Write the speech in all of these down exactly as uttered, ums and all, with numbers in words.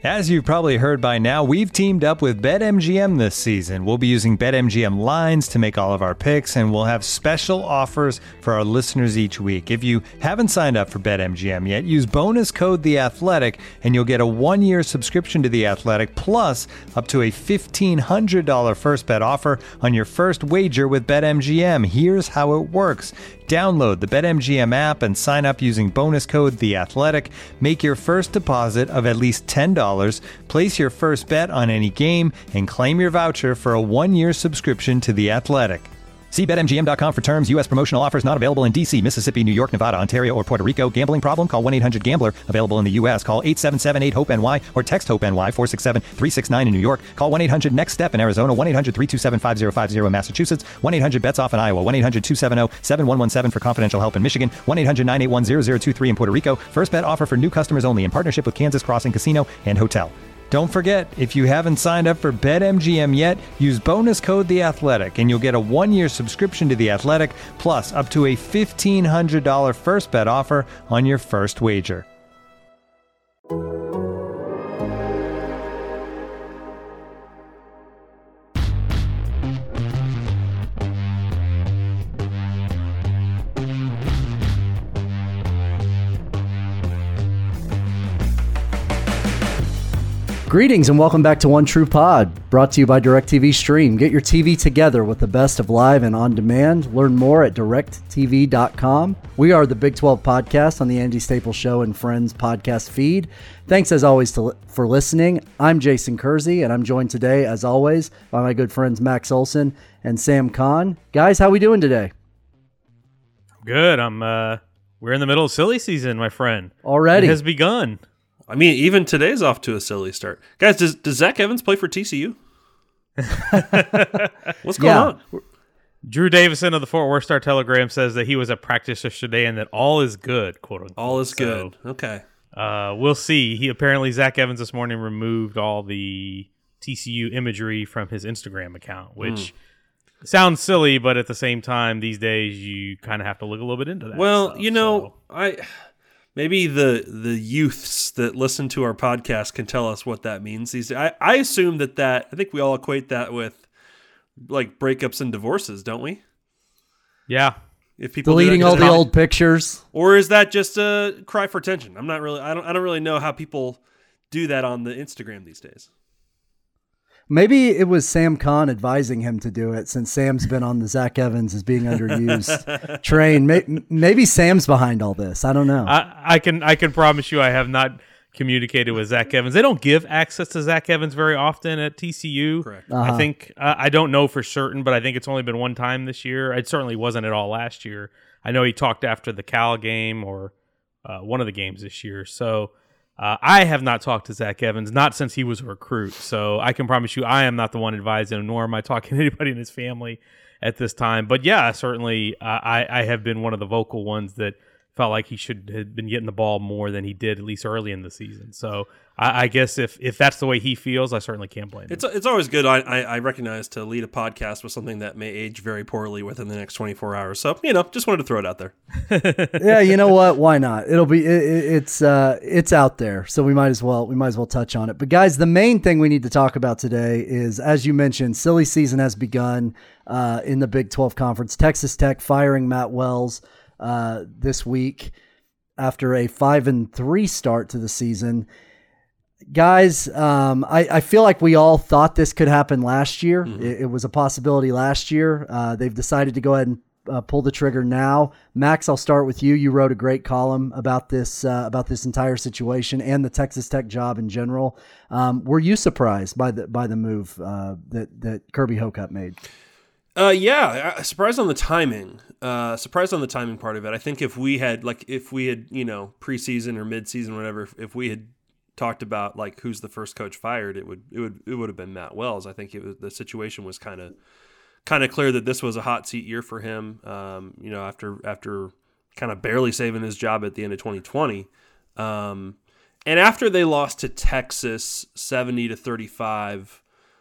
As you've probably heard by now, we've teamed up with BetMGM this season. We'll be using BetMGM lines to make all of our picks, and we'll have special offers for our listeners each week. If you haven't signed up for BetMGM yet, use bonus code The Athletic, and you'll get a one-year subscription to The Athletic, plus up to a fifteen hundred dollars first bet offer on your first wager with BetMGM. Here's how it works. Download the BetMGM app and sign up using bonus code The Athletic. Make your first deposit of at least ten dollars. Place your first bet on any game and claim your voucher for a one-year subscription to The Athletic. See Bet M G M dot com for terms. U S promotional offers not available in D C, Mississippi, New York, Nevada, Ontario, or Puerto Rico. Gambling problem? Call one eight hundred gambler. Available in the U S. Call eight seven seven eight hope N Y or text HOPE-NY four six seven three six nine in New York. Call one eight hundred next step in Arizona. one eight hundred three two seven five zero five zero in Massachusetts. one eight hundred bets off in Iowa. one eight hundred two seven zero seven one one seven for confidential help in Michigan. one eight hundred nine eight one zero zero two three in Puerto Rico. First bet offer for new customers only in partnership with Kansas Crossing Casino and Hotel. Don't forget, if you haven't signed up for BetMGM yet, use bonus code The Athletic, and you'll get a one-year subscription to The Athletic, plus up to a fifteen hundred dollars first bet offer on your first wager. Greetings and welcome back to One True Pod, brought to you by DirecTV Stream. Get your T V together with the best of live and on demand. Learn more at direct t v dot com. We are the Big twelve podcast on the Andy Staples Show and Friends podcast feed. Thanks as always to, for listening. I'm Jason Kersey, and I'm joined today, as always, by my good friends Max Olson and Sam Kahn. Guys, how we doing today? Good. I'm. Uh, we're in the middle of silly season, my friend. Already it has begun. I mean, even today's off to a silly start. Guys, does, does Zach Evans play for T C U? What's going yeah. on? Drew Davison of the Fort Worth Star-Telegram says that he was at practice yesterday and that all is good, quote unquote. All is good. So, okay. Uh, we'll see. He apparently, Zach Evans this morning removed all the T C U imagery from his Instagram account, which mm. sounds silly, but at the same time, these days, you kind of have to look a little bit into that. Well, stuff, you know, so. I... Maybe the the youths that listen to our podcast can tell us what that means. These, I, I assume that that, I think we all equate that with like breakups and divorces, don't we? Yeah. If people deleting all the old pictures, or is that just a cry for attention? I'm not really. I don't. I don't really know how people do that on the Instagram these days. Maybe it was Sam Kahn advising him to do it, since Sam's been on the Zach Evans as being underused train. Maybe Sam's behind all this. I don't know. I, I can I can promise you I have not communicated with Zach Evans. They don't give access to Zach Evans very often at T C U. Correct. Uh-huh. I think uh, I don't know for certain, but I think it's only been one time this year. It certainly wasn't at all last year. I know he talked after the Cal game or uh, one of the games this year. So. Uh, I have not talked to Zach Evans, not since he was a recruit. So I can promise you I am not the one advising him, nor am I talking to anybody in his family at this time. But yeah, certainly uh, I, I have been one of the vocal ones that felt like he should have been getting the ball more than he did, at least early in the season. So I, I guess if, if that's the way he feels, I certainly can't blame him. It's it's always good, I, I, I recognize, to lead a podcast with something that may age very poorly within the next twenty-four hours. So, you know, just wanted to throw it out there. Yeah, you know what? Why not? It'll be it, it's uh, it's out there, so we might as well we might as well touch on it. But guys, the main thing we need to talk about today is, as you mentioned, silly season has begun uh, in the Big twelve Conference. Texas Tech firing Matt Wells uh, this week after a five and three start to the season. Guys, um, I, I feel like we all thought this could happen last year. Mm-hmm. It, it was a possibility last year. Uh, they've decided to go ahead and uh, pull the trigger now. Max, I'll start with you. You wrote a great column about this uh, about this entire situation and the Texas Tech job in general. Um, were you surprised by the by the move uh, that that Kirby Hocutt made? Uh, yeah, surprised on the timing. Uh, surprised on the timing part of it. I think if we had like if we had you know preseason or midseason, whatever, if, if we had talked about like who's the first coach fired, it would it would it would have been Matt Wells. I think it was, the situation was kind of kind of clear that this was a hot seat year for him. Um, you know, after after kind of barely saving his job at the end of twenty twenty, um, and after they lost to Texas seventy to thirty-five,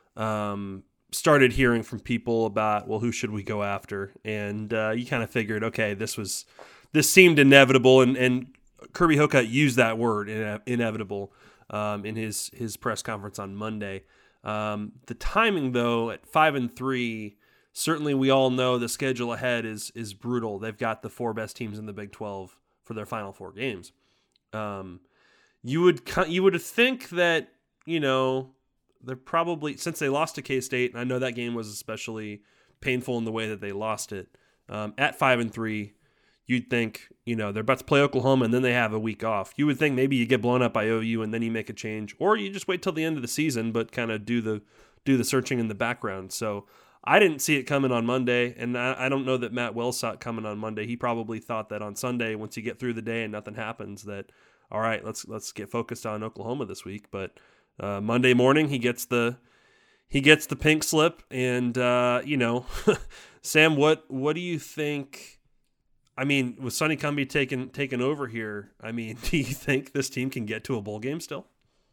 um, started hearing from people about, well, who should we go after? And uh, you kind of figured, okay, this was this seemed inevitable, and and Kirby Hocutt used that word, ine- inevitable. um, in his his press conference on Monday. Um, the timing, though, at five and three, certainly we all know the schedule ahead is is brutal. They've got the four best teams in the Big twelve for their final four games. Um, you would you would think that, you know, they're probably, since they lost to K-State, and I know that game was especially painful in the way that they lost it, um, at five and three, you'd think, you know, they're about to play Oklahoma and then they have a week off. You would think maybe you get blown up by O U and then you make a change, or you just wait till the end of the season, but kind of do the do the searching in the background. So I didn't see it coming on Monday, and I, I don't know that Matt Wells saw it coming on Monday. He probably thought that on Sunday, once you get through the day and nothing happens, that all right, let's let's get focused on Oklahoma this week. But uh, Monday morning, he gets the he gets the pink slip, and uh, you know, Sam, what what do you think? I mean, with Sonny Cumbie taking taken over here, I mean, do you think this team can get to a bowl game still?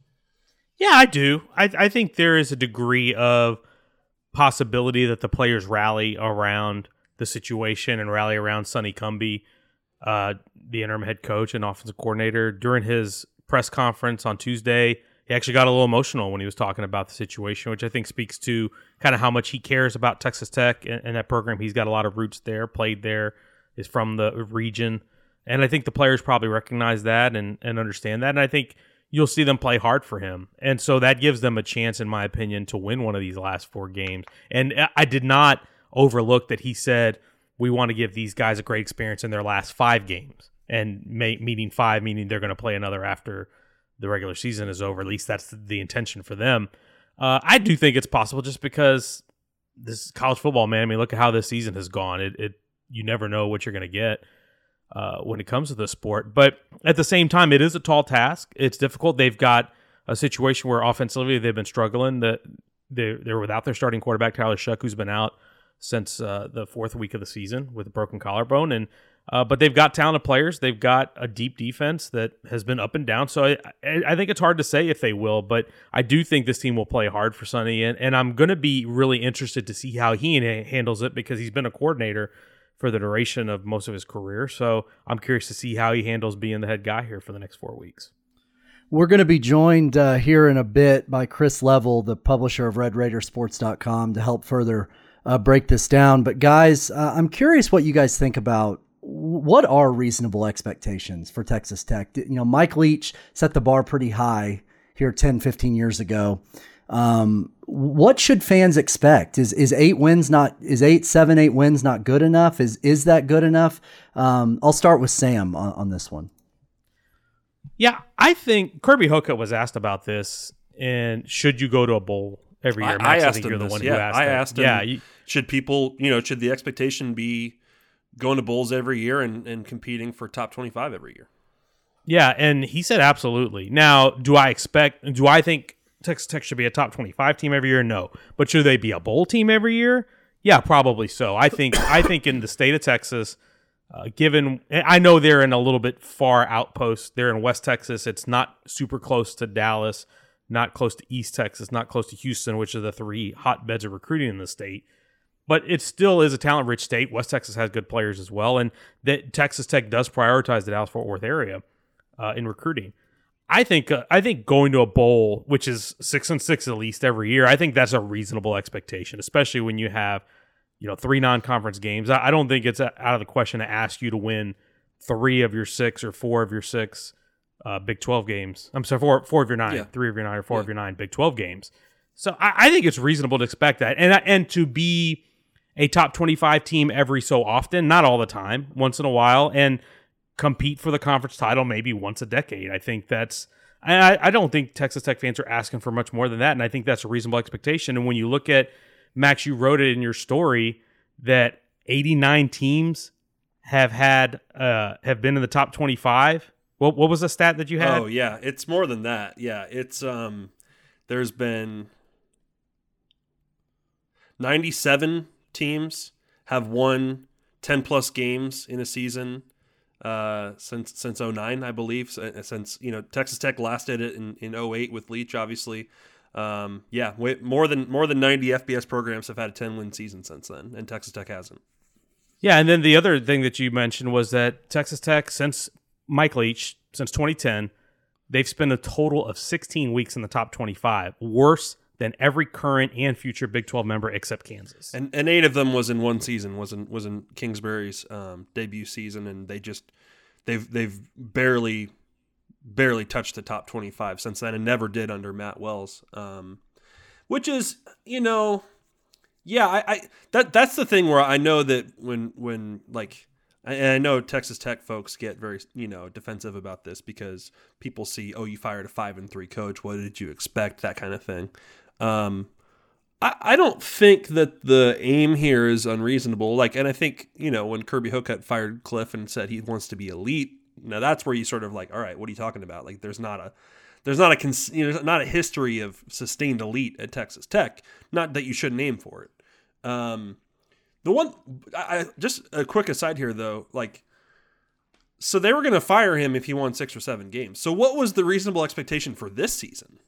Yeah, I do. I, I think there is a degree of possibility that the players rally around the situation and rally around Sonny Cumbie, uh, the interim head coach and offensive coordinator. During his press conference on Tuesday, he actually got a little emotional when he was talking about the situation, which I think speaks to kind of how much he cares about Texas Tech and, and that program. He's got a lot of roots there, played there, is from the region. And I think the players probably recognize that and, and understand that. And I think you'll see them play hard for him. And so that gives them a chance, in my opinion, to win one of these last four games. And I did not overlook that he said, we want to give these guys a great experience in their last five games. And may, meaning five, meaning they're going to play another after the regular season is over. At least that's the, the intention for them. Uh, I do think it's possible just because this is college football, man. I mean, look at how this season has gone. It, it you never know what you're going to get uh, when it comes to the sport. But at the same time, it is a tall task. It's difficult. They've got a situation where offensively they've been struggling. That they're, they're without their starting quarterback, Tyler Shuck, who's been out since uh, the fourth week of the season with a broken collarbone. And uh, but they've got talented players. They've got a deep defense that has been up and down. So I, I think it's hard to say if they will, but I do think this team will play hard for Sonny. And, and I'm going to be really interested to see how he handles it because he's been a coordinator for the duration of most of his career. So I'm curious to see how he handles being the head guy here for the next four weeks. We're going to be joined uh, here in a bit by Chris Level, the publisher of Red Raider Sports dot com, to help further uh, break this down. But guys, uh, I'm curious what you guys think about what are reasonable expectations for Texas Tech. You know, Mike Leach set the bar pretty high here ten, fifteen years ago. Um, what should fans expect? Is is eight wins not is eight, seven, eight wins not good enough? Is is that good enough? Um, I'll start with Sam on, on this one. Yeah, I think Kirby Hocutt was asked about this, and should you go to a bowl every year? I, Max, I I asked think him you're the this. one yeah, who asked I him. asked him. Yeah, you, should people, you know, should the expectation be going to bowls every year and, and competing for top twenty-five every year? Yeah, and he said absolutely. Now, do I expect? Do I think Texas Tech should be a top twenty-five team every year? No. But should they be a bowl team every year? Yeah, probably so. I think I think in the state of Texas, uh, given I know they're in a little bit far outpost. They're in West Texas. It's not super close to Dallas, not close to East Texas, not close to Houston, which are the three hotbeds of recruiting in the state. But it still is a talent-rich state. West Texas has good players as well, and that Texas Tech does prioritize the Dallas-Fort Worth area uh, in recruiting. I think uh, I think going to a bowl, which is six and six at least every year, I think that's a reasonable expectation, especially when you have, you know, three non-conference games. I, I don't think it's out of the question to ask you to win three of your six or four of your six uh, Big twelve games. I'm sorry, four four of your nine, yeah. three of your nine, or four yeah. of your nine Big twelve games. So I, I think it's reasonable to expect that, and and to be a top twenty-five team every so often, not all the time, once in a while, and compete for the conference title maybe once a decade. I think that's I, I don't think Texas Tech fans are asking for much more than that, and I think that's a reasonable expectation. And when you look at, Max, you wrote it in your story that eighty-nine teams have had uh, have been in the top twenty-five. What what was the stat that you had? Oh yeah, it's more than that. Yeah, it's um, there's been ninety-seven teams have won ten plus games in a season uh, since since oh nine, I believe. Since, you know, Texas Tech last did it in, in oh eight with Leach, obviously. Um, yeah, more than more than ninety F B S programs have had a ten win season since then, and Texas Tech hasn't. Yeah, and then the other thing that you mentioned was that Texas Tech, since Mike Leach, since twenty ten, they've spent a total of sixteen weeks in the top twenty-five, worse than every current and future Big twelve member except Kansas. And and eight of them was in one season, was in was in Kingsbury's um, debut season, and they just they've they've barely barely touched the top twenty-five since then, and never did under Matt Wells. Um, which is, you know, yeah, I, I that that's the thing where I know that when when like. And I know Texas Tech folks get very, you know, defensive about this because people see, oh, you fired a five and three coach. What did you expect? That kind of thing. Um, I, I don't think that the aim here is unreasonable. Like, and I think, you know, when Kirby Hocutt fired Cliff and said he wants to be elite, now that's where you sort of like, all right, what are you talking about? Like, there's not a, there's not a, you know, not a history of sustained elite at Texas Tech. Not that you shouldn't aim for it. Um, The one, I, just a quick aside here, though, like, so they were going to fire him if he won six or seven games. So what was the reasonable expectation for this season?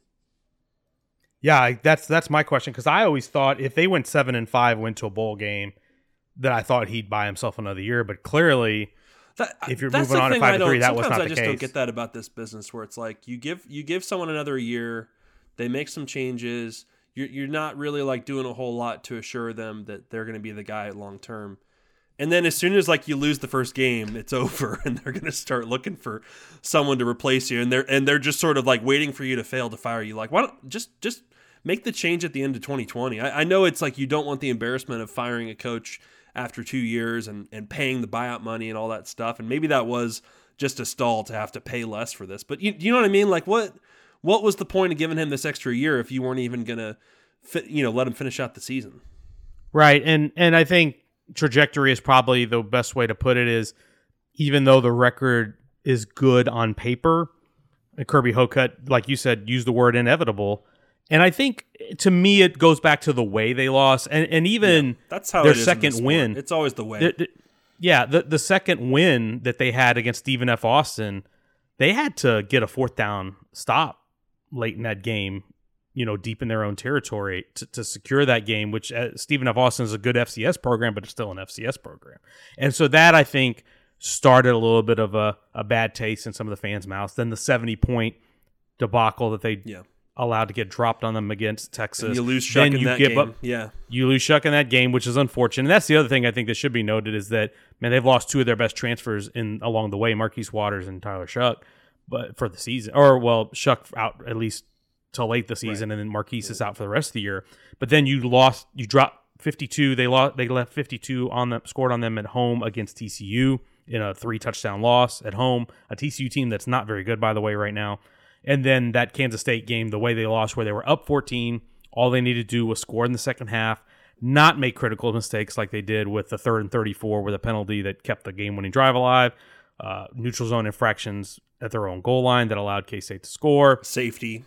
Yeah, that's that's my question, because I always thought if they went seven and five, went to a bowl game, that I thought he'd buy himself another year. But clearly, that, if you're moving on at five and three, that was not the case. Sometimes I just don't get that about this business, where it's like you give you give someone another year, they make some changes. You're you're not really like doing a whole lot to assure them that they're going to be the guy long term, and then as soon as like you lose the first game, it's over, and they're going to start looking for someone to replace you, and they're and they're just sort of like waiting for you to fail to fire you. Like, why don't just just make the change at the end of twenty twenty? I, I know it's like you don't want the embarrassment of firing a coach after two years and and paying the buyout money and all that stuff, and maybe that was just a stall to have to pay less for this. But you you know what I mean? Like what? What was the point of giving him this extra year if you weren't even going to, you know, let him finish out the season? Right, and and I think trajectory is probably the best way to put it. Is even though the record is good on paper, Kirby Hocutt, like you said, used the word inevitable, and I think to me it goes back to the way they lost, and and even yeah, that's how their it is second in this win. Sport. It's always the way. The, the, yeah, the the second win that they had against Stephen F. Austin, they had to get a fourth down stop late in that game, you know, deep in their own territory to, to secure that game, which uh, Stephen F. Austin is a good F C S program, but it's still an F C S program. And so that, I think, started a little bit of a, a bad taste in some of the fans' mouths. Then the seventy-point debacle that they yeah. allowed to get dropped on them against Texas. And you lose Shuck then in you that give game. Up, yeah. You lose Shuck in that game, which is unfortunate. And that's the other thing I think that should be noted is that, man, they've lost two of their best transfers in along the way, Marquise Waters and Tyler Shuck, but for the season. Or, well, Shuck out at least till late the season, right. And then Marquise yeah. is out for the rest of the year. But then you lost, you dropped fifty-two. They lost. They left fifty-two on them, scored on them at home against T C U in a three touchdown loss at home. A T C U team that's not very good, by the way, right now. And then that Kansas State game, the way they lost, where they were up fourteen, all they needed to do was score in the second half, not make critical mistakes like they did with the third and thirty-four with a penalty that kept the game-winning drive alive. Uh, neutral zone infractions at their own goal line that allowed K-State to score. Safety.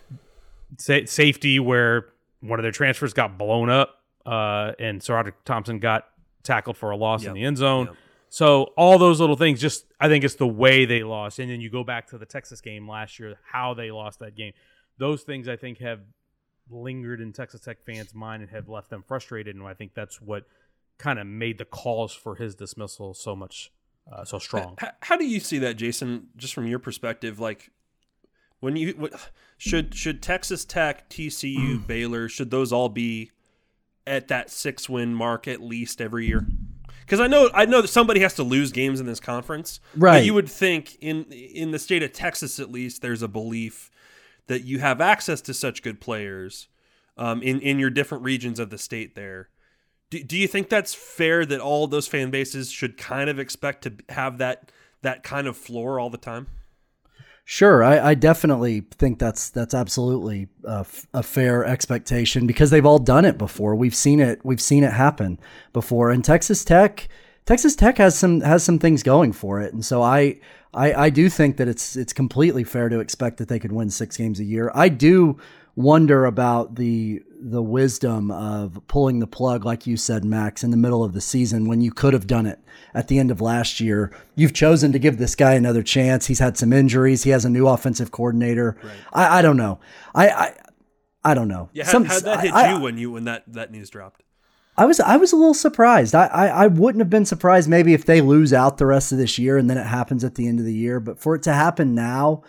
Sa- safety where one of their transfers got blown up uh, and SaRodorick Thompson got tackled for a loss yep. in the end zone. Yep. So all those little things, just I think it's the way they lost. And then you go back to the Texas game last year, how they lost that game. Those things I think have lingered in Texas Tech fans' mind and have left them frustrated. And I think that's what kind of made the calls for his dismissal so much uh, so strong. How, how do you see that, Jason? Just from your perspective, like when you what, should should Texas Tech, T C U, Baylor, should those all be at that six win mark at least every year? Because I know I know that somebody has to lose games in this conference, right? But you would think in in the state of Texas, at least, there's a belief that you have access to such good players um, in in your different regions of the state. There, do, do you think that's fair that all those fan bases should kind of expect to have that that kind of floor all the time? Sure, I, I definitely think that's that's absolutely a, f- a fair expectation because they've all done it before. We've seen it. We've seen it happen before. And Texas Tech, Texas Tech has some has some things going for it. And so I, I I do think that it's it's completely fair to expect that they could win six games a year. I do wonder about the the wisdom of pulling the plug, like you said, Max, in the middle of the season when you could have done it at the end of last year. You've chosen to give this guy another chance. He's had some injuries. He has a new offensive coordinator. Right. I, I don't know. I, I I don't know. Yeah, how how'd that hit I, you I, when you when that, that news dropped? I was I was a little surprised. I, I I wouldn't have been surprised maybe if they lose out the rest of this year and then it happens at the end of the year. But for it to happen now,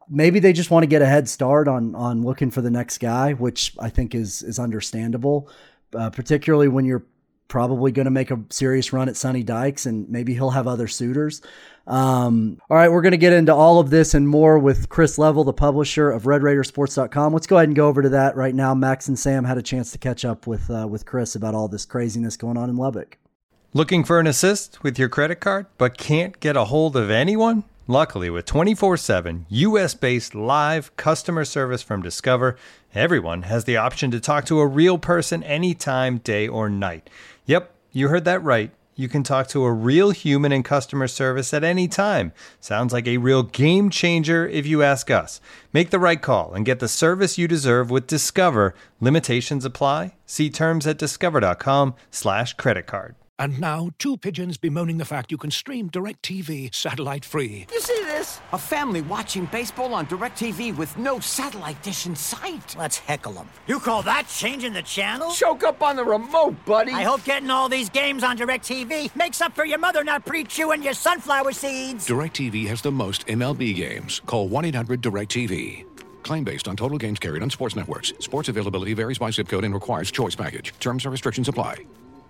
maybe they just want to get a head start on on looking for the next guy, which I think is is understandable, uh, particularly when you're probably going to make a serious run at Sonny Dykes, and maybe he'll have other suitors. Um, all right, we're going to get into all of this and more with Chris Level, the publisher of Red Raider Sports dot com. Let's go ahead and go over to that right now. Max and Sam had a chance to catch up with uh, with Chris about all this craziness going on in Lubbock. Looking for an assist with your credit card, but can't get a hold of anyone? Luckily, with twenty-four seven U S-based live customer service from Discover, everyone has the option to talk to a real person anytime, day or night. Yep, you heard that right. You can talk to a real human in customer service at any time. Sounds like a real game changer if you ask us. Make the right call and get the service you deserve with Discover. Limitations apply. See terms at discover.com slash credit card. And now, two pigeons bemoaning the fact you can stream DirecTV satellite-free. You see this? A family watching baseball on DirecTV with no satellite dish in sight. Let's heckle them. You call that changing the channel? Choke up on the remote, buddy. I hope getting all these games on DirecTV makes up for your mother not pre-chewing your sunflower seeds. DirecTV has the most M L B games. Call one eight hundred direct T V. Claim based on total games carried on sports networks. Sports availability varies by zip code and requires choice package. Terms and restrictions apply.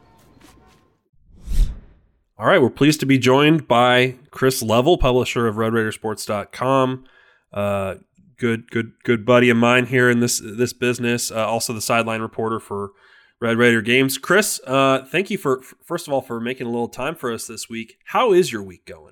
All right, we're pleased to be joined by Chris Level, publisher of Red Raider Sports dot com. Uh, good, good, good buddy of mine here in this this business. Uh, also, the sideline reporter for Red Raider Games. Chris, uh, thank you for first of all for making a little time for us this week. How is your week going?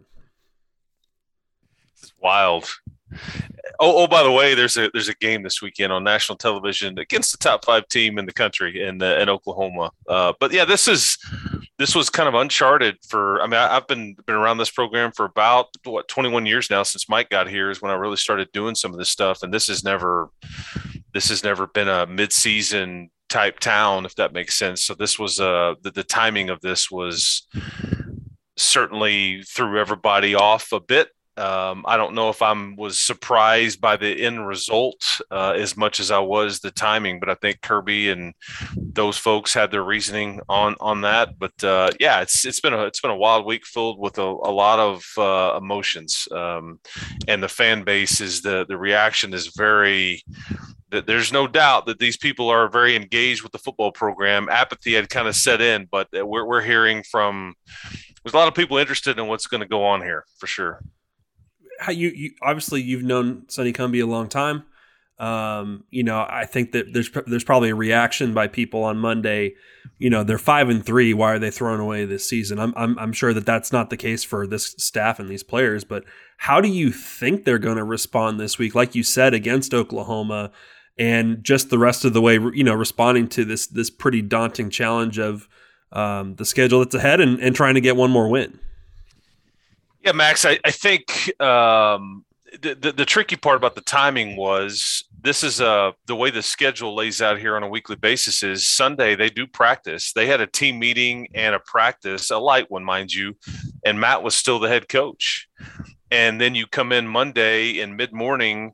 It's wild. Oh, oh, by the way, there's a there's a game this weekend on national television against the top five team in the country in uh, in Oklahoma. Uh, but yeah, this is this was kind of uncharted for. I mean, I, I've been been around this program for about what twenty-one years now. Since Mike got here is when I really started doing some of this stuff, and this has never this has never been a midseason type town, if that makes sense. So this was uh the, the timing of this was certainly threw everybody off a bit. Um, I don't know if I was surprised by the end result uh, as much as I was the timing, but I think Kirby and those folks had their reasoning on on that. But uh, yeah, it's it's been a it's been a wild week filled with a, a lot of uh, emotions, um, and the fan base is the the reaction is very. There's no doubt that these people are very engaged with the football program. Apathy had kind of set in, but we're we're hearing from there's a lot of people interested in what's going to go on here for sure. How you, you obviously you've known Sonny Cumbie a long time. Um, you know, I think that there's there's probably a reaction by people on Monday. You know, they're five and three. Why are they throwing away this season? I'm I'm I'm sure that that's not the case for this staff and these players. But how do you think they're going to respond this week? Like you said, against Oklahoma, and just the rest of the way, you know, responding to this this pretty daunting challenge of um, the schedule that's ahead and, and trying to get one more win. Yeah, Max, I, I think um, the, the the tricky part about the timing was this is uh, the way the schedule lays out here on a weekly basis is Sunday they do practice. They had a team meeting and a practice, a light one, mind you, and Matt was still the head coach. And then you come in Monday in mid-morning,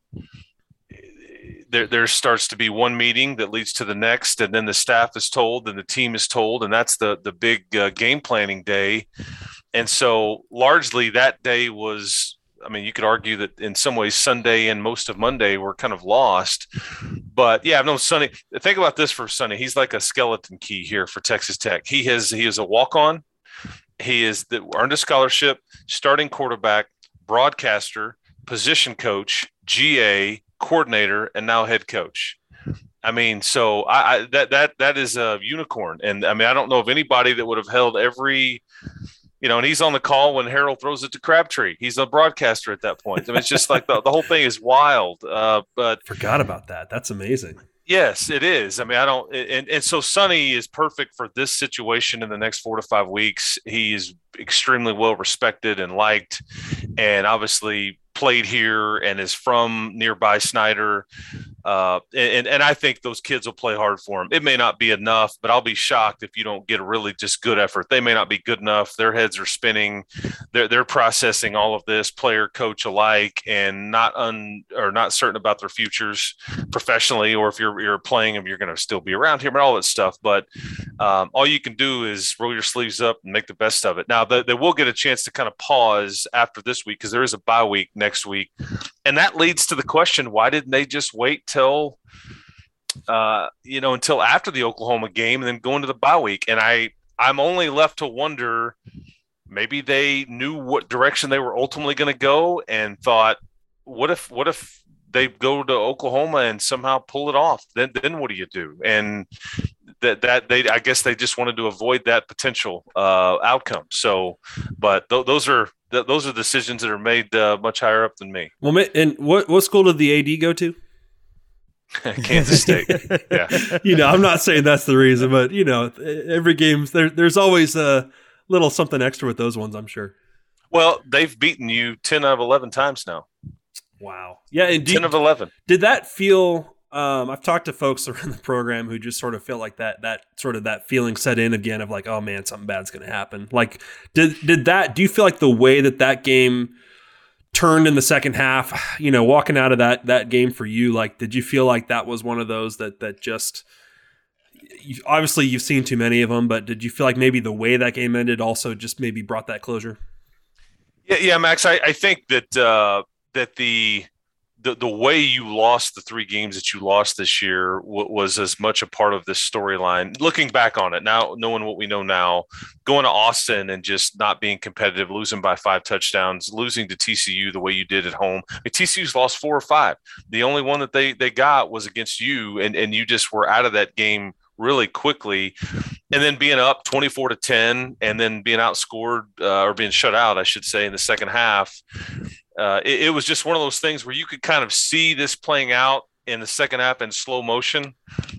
there, there starts to be one meeting that leads to the next, and then the staff is told and the team is told, and that's the, the big uh, game planning day. And so largely that day was, I mean, you could argue that in some ways Sunday and most of Monday were kind of lost. But yeah, I've known Sonny. Think about this for Sonny. He's like a skeleton key here for Texas Tech. He has he is a walk-on. He is the, earned a scholarship, starting quarterback, broadcaster, position coach, G A, coordinator, and now head coach. I mean, so I, I that that that is a unicorn. And I mean, I don't know of anybody that would have held every – you know, and he's on the call when Harold throws it to Crabtree. He's a broadcaster at that point. I mean, it's just like the, the whole thing is wild. Uh, but forgot about that. That's amazing. Yes, it is. I mean, I don't, and, and so Sonny is perfect for this situation in the next four to five weeks. He is extremely well respected and liked, and obviously played here and is from nearby Snyder. Uh, and, and I think those kids will play hard for him. It may not be enough, but I'll be shocked if you don't get a really just good effort. They may not be good enough. Their heads are spinning. They're, they're processing all of this, player, coach alike, and not un or not certain about their futures professionally, or if you're, you're playing them, you're going to still be around here, but all that stuff. But um, all you can do is roll your sleeves up and make the best of it. Now, they, they will get a chance to kind of pause after this week because there is a bye week next week. And that leads to the question, why didn't they just wait till, uh, you know, until after the Oklahoma game and then go into the bye week? And I, I'm only left to wonder, maybe they knew what direction they were ultimately going to go and thought, what if, what if they go to Oklahoma and somehow pull it off? Then, then what do you do? And that, that they, I guess they just wanted to avoid that potential uh, outcome. So, but th- those are, th- those are decisions that are made uh, much higher up than me. Well, and what, what school did the A D go to? Kansas State. Yeah. You know, I'm not saying that's the reason, but you know, every game there, there's always a little something extra with those ones, I'm sure. Well, they've beaten you ten out of eleven times now. Wow. Yeah. And ten did, of eleven. Did that feel, um, I've talked to folks around the program who just sort of feel like that, that sort of that feeling set in again of like, oh man, something bad's going to happen. Like, did, did that, do you feel like the way that that game turned in the second half, you know, walking out of that that game for you, like, did you feel like that was one of those that that just, you, obviously you've seen too many of them, but did you feel like maybe the way that game ended also just maybe brought that closure? Yeah, yeah, Max. I, I think that uh, that the, the the way you lost the three games that you lost this year w- was as much a part of this storyline. Looking back on it now, knowing what we know now, going to Austin and just not being competitive, losing by five touchdowns, losing to T C U the way you did at home. I mean, T C U's lost four or five. The only one that they they got was against you, and and you just were out of that game really quickly. And then being up twenty-four to ten, and then being outscored uh, or being shut out, I should say, in the second half. Uh, it, it was just one of those things where you could kind of see this playing out in the second half in slow motion.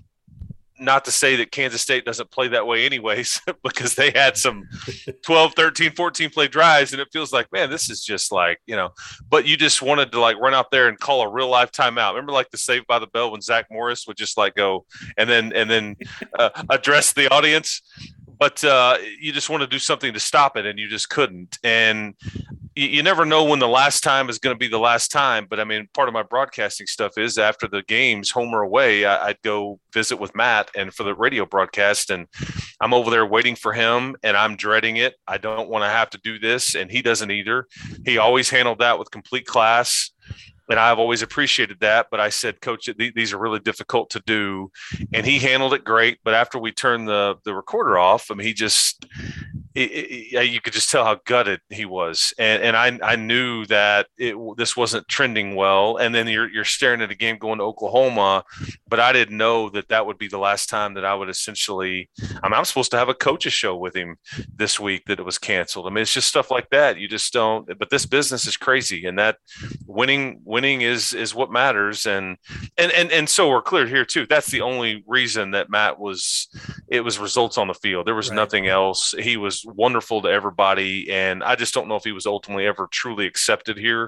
Not to say that Kansas State doesn't play that way anyways, because they had some twelve, thirteen, fourteen play drives, and it feels like, man, this is just like, you know, but you just wanted to like run out there and call a real life timeout. Remember like the Saved by the Bell when Zach Morris would just like go and then, and then uh, address the audience. But uh, you just want to do something to stop it, and you just couldn't. And you, you never know when the last time is going to be the last time. But I mean, part of my broadcasting stuff is after the games, home or away, I, I'd go visit with Matt and for the radio broadcast, and I'm over there waiting for him, and I'm dreading it. I don't want to have to do this, and he doesn't either. He always handled that with complete class. And I've always appreciated that. But I said, Coach, these are really difficult to do. And he handled it great. But after we turned the, the recorder off, I mean, he just it, it, you could just tell how gutted he was. And, and I, I knew that it, this wasn't trending well. And then you're, you're staring at a game going to Oklahoma. But I didn't know that that would be the last time that I would essentially – I mean, I'm supposed to have a coach's show with him this week that it was canceled. I mean, it's just stuff like that. You just don't – but this business is crazy. And that winning – winning is is what matters, and and and and so we're clear here too. That's the only reason that Matt was. It was results on the field. There was right. nothing else. He was wonderful to everybody, and I just don't know if he was ultimately ever truly accepted here.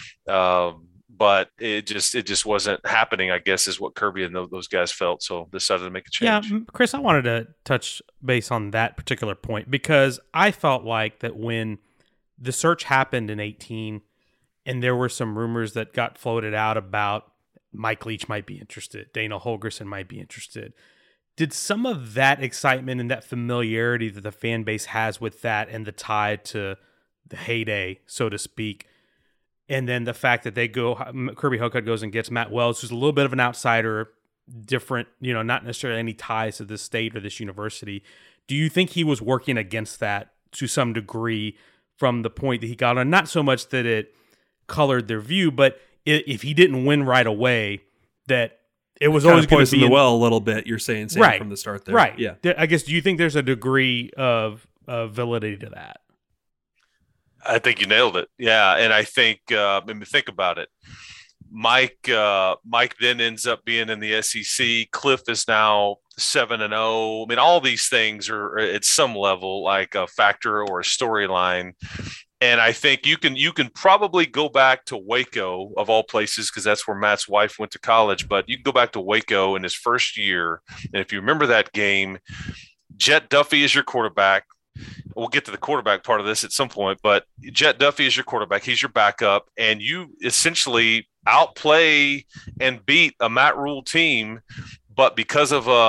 Um, but it just it just wasn't happening, I guess, is what Kirby and those guys felt. So decided to make a change. Yeah, Chris, I wanted to touch base on that particular point because I felt like that when the search happened in eighteen. And there were some rumors that got floated out about Mike Leach might be interested, Dana Holgorsen might be interested. Did some of that excitement and that familiarity that the fan base has with that and the tie to the heyday, so to speak, and then the fact that they go, Kirby Hocutt goes and gets Matt Wells, who's a little bit of an outsider, different, you know, not necessarily any ties to this state or this university. Do you think he was working against that to some degree from the point that he got on? Not so much that it colored their view, but if he didn't win right away, that it was kind always going to be in the well a little bit. You're saying, saying right, from the start there, right? Yeah. I guess. Do you think there's a degree of, of validity to that? I think you nailed it. Yeah, and I think uh, I mean, think about it. Mike uh, Mike then ends up being in the S E C. Cliff is now seven and zero. I mean, all these things are at some level like a factor or a storyline. And I think you can you can probably go back to Waco, of all places, because that's where Matt's wife went to college. But you can go back to Waco in his first year. And if you remember that game, Jet Duffy is your quarterback. We'll get to the quarterback part of this at some point. But Jet Duffy is your quarterback. He's your backup. And you essentially outplay and beat a Matt Rule team. But because of a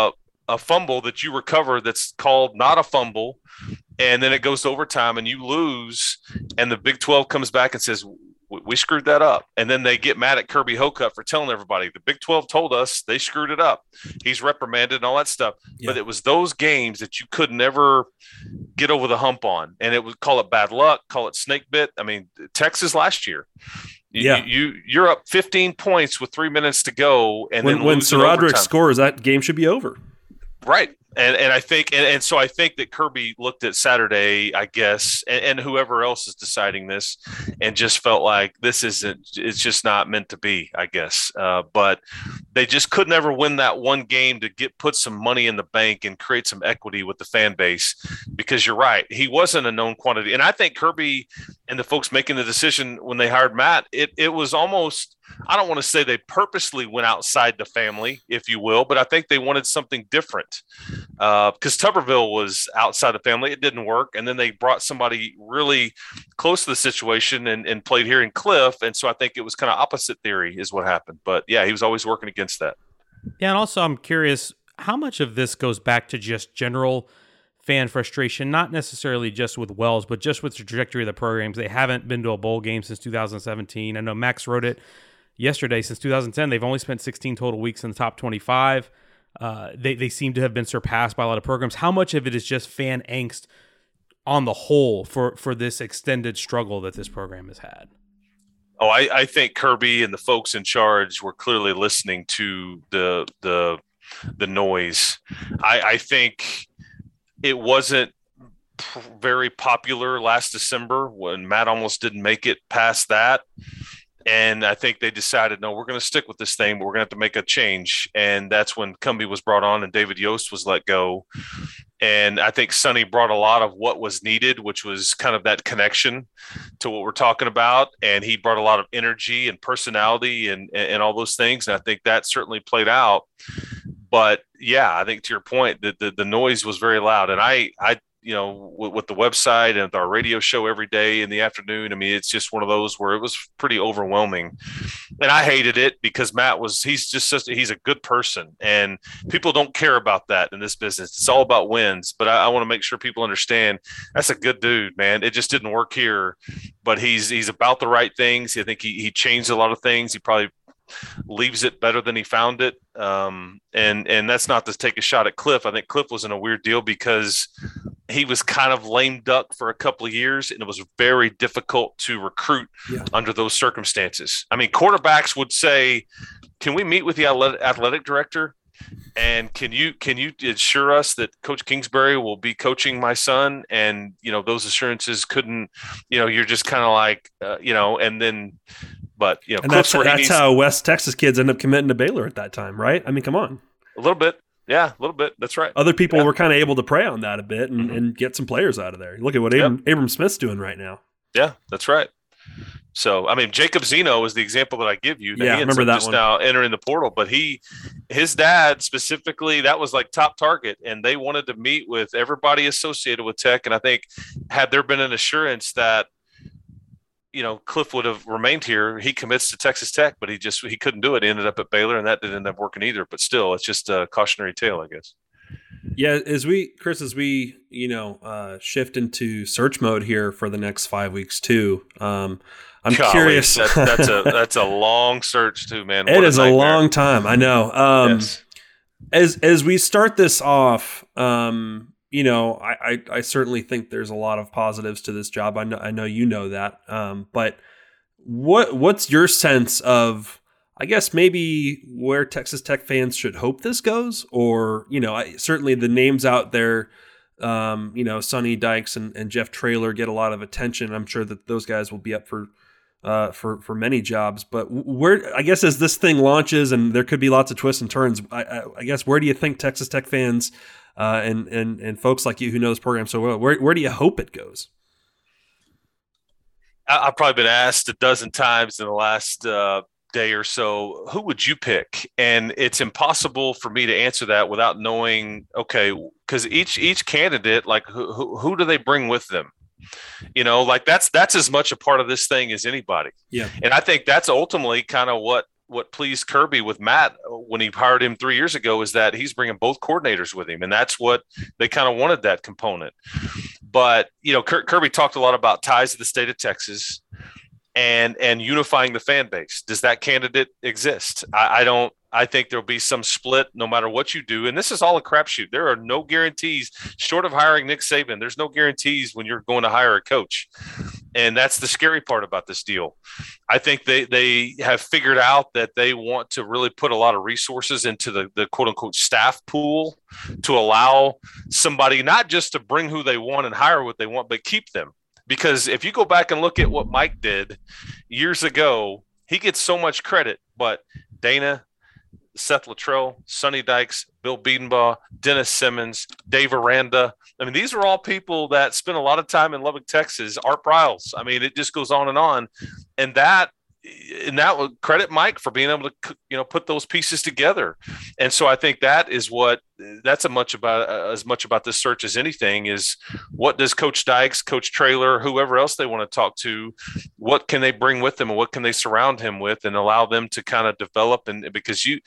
a fumble that you recover that's called not a fumble, and then it goes to overtime and you lose, and the Big twelve comes back and says, we screwed that up. And then they get mad at Kirby Hocutt for telling everybody the Big twelve told us they screwed it up. He's reprimanded and all that stuff. Yeah. But it was those games that you could never get over the hump on. And it would call it bad luck, call it snake bit. I mean, Texas last year, you, yeah. you, you're up fifteen points with three minutes to go. And when, then when Sir Roderick scores, that game should be over. Right. And and I think and, and so I think that Kirby looked at Saturday, I guess, and, and whoever else is deciding this, and just felt like this isn't it's just not meant to be, I guess. Uh, but they just could never win that one game to get put some money in the bank and create some equity with the fan base, because you're right, he wasn't a known quantity. And I think Kirby and the folks making the decision when they hired Matt, it it was almost, I don't want to say they purposely went outside the family, if you will, but I think they wanted something different. Because uh, Tuberville was outside the family. It didn't work. And then they brought somebody really close to the situation and, and played here in Cliff. And so I think it was kind of opposite theory is what happened. But, yeah, he was always working against that. Yeah, and also I'm curious, how much of this goes back to just general fan frustration, not necessarily just with Wells, but just with the trajectory of the programs. They haven't been to a bowl game since two thousand seventeen. I know Max wrote it yesterday. Since two thousand ten, they've only spent sixteen total weeks in the top twenty-five. Uh, they, they seem to have been surpassed by a lot of programs. How much of it is just fan angst on the whole for, for this extended struggle that this program has had? Oh, I, I think Kirby and the folks in charge were clearly listening to the the the noise. I, I think it wasn't very popular last December when Matt almost didn't make it past that. And I think they decided, no, we're going to stick with this thing, but we're going to have to make a change. And that's when Cumbie was brought on and David Yost was let go. And I think Sonny brought a lot of what was needed, which was kind of that connection to what we're talking about. And he brought a lot of energy and personality and, and all those things. And I think that certainly played out. But yeah, I think to your point, the, the, the noise was very loud. And I, I, you know, with, with the website and our radio show every day in the afternoon, I mean, it's just one of those where it was pretty overwhelming. And I hated it because Matt was, he's just, such, he's a good person, and people don't care about that in this business. It's all about wins. But I, I want to make sure people understand that's a good dude, man. It just didn't work here, but he's, he's about the right things. I think he, he changed a lot of things. He probably leaves it better than he found it. Um, and, and that's not to take a shot at Cliff. I think Cliff was in a weird deal because he was kind of lame duck for a couple of years, and it was very difficult to recruit yeah. under those circumstances. I mean, quarterbacks would say, can we meet with the athletic director? And can you, can you assure us that Coach Kingsbury will be coaching my son? And, you know, those assurances couldn't, you know, you're just kind of like, uh, you know, and then, but, you know, and that's, that's needs, how West Texas kids end up committing to Baylor at that time, right? I mean, come on. A little bit. Yeah, a little bit. That's right. Other people yeah. were kind of able to prey on that a bit and, mm-hmm. and get some players out of there. Look at what Abram, yep. Abram Smith's doing right now. Yeah, that's right. So, I mean, Jacob Zeno is the example that I give you. Now, yeah, I remember that just one. Now entering the portal, but he, his dad specifically, that was like top target, and they wanted to meet with everybody associated with Tech. And I think had there been an assurance that, you know, Cliff would have remained here, he commits to Texas Tech, but he just, he couldn't do it. He ended up at Baylor, and that didn't end up working either. But still, it's just a cautionary tale, I guess. Yeah, as we, Chris, as we, you know, uh, shift into search mode here for the next five weeks too, um, I'm Golly, curious. that, that's a that's a long search too, man. What it is a, a long time. I know. Um, yes. As as we start this off, um, you know, I, I, I certainly think there's a lot of positives to this job. I know I know you know that. Um, but what what's your sense of, I guess, maybe where Texas Tech fans should hope this goes? Or, you know, I, certainly the names out there, um, you know, Sonny Dykes and, and Jeff Traylor get a lot of attention. I'm sure that those guys will be up for uh, for for many jobs. But where, I guess, as this thing launches and there could be lots of twists and turns, I, I, I guess, where do you think Texas Tech fans uh, and and and folks like you who know this program so well, where where do you hope it goes? I've probably been asked a dozen times in the last uh, day or so, who would you pick? And it's impossible for me to answer that without knowing, okay, because each each candidate, like who, who who do they bring with them? You know, like that's that's as much a part of this thing as anybody. Yeah. And I think that's ultimately kind of what what pleased Kirby with Matt when he hired him three years ago is that he's bringing both coordinators with him, and that's what they kind of wanted, that component. But you know, Kirby talked a lot about ties to the state of Texas and and unifying the fan base. Does that candidate exist? I, I don't. I think there'll be some split no matter what you do. And this is all a crapshoot. There are no guarantees short of hiring Nick Saban. There's no guarantees when you're going to hire a coach. And that's the scary part about this deal. I think they, they have figured out that they want to really put a lot of resources into the, the quote unquote staff pool to allow somebody not just to bring who they want and hire what they want, but keep them. Because if you go back and look at what Mike did years ago, he gets so much credit, but Dana, Seth Luttrell, Sonny Dykes, Bill Biedenbaugh, Dennis Simmons, Dave Aranda. I mean, these are all people that spent a lot of time in Lubbock, Texas. Art Briles. I mean, it just goes on and on. And that, and that would credit Mike for being able to, you know, put those pieces together. And so I think that is what, that's a much about uh, as much about this search as anything is what does Coach Dykes, Coach Traylor, whoever else they want to talk to, what can they bring with them and what can they surround him with and allow them to kind of develop. And because you,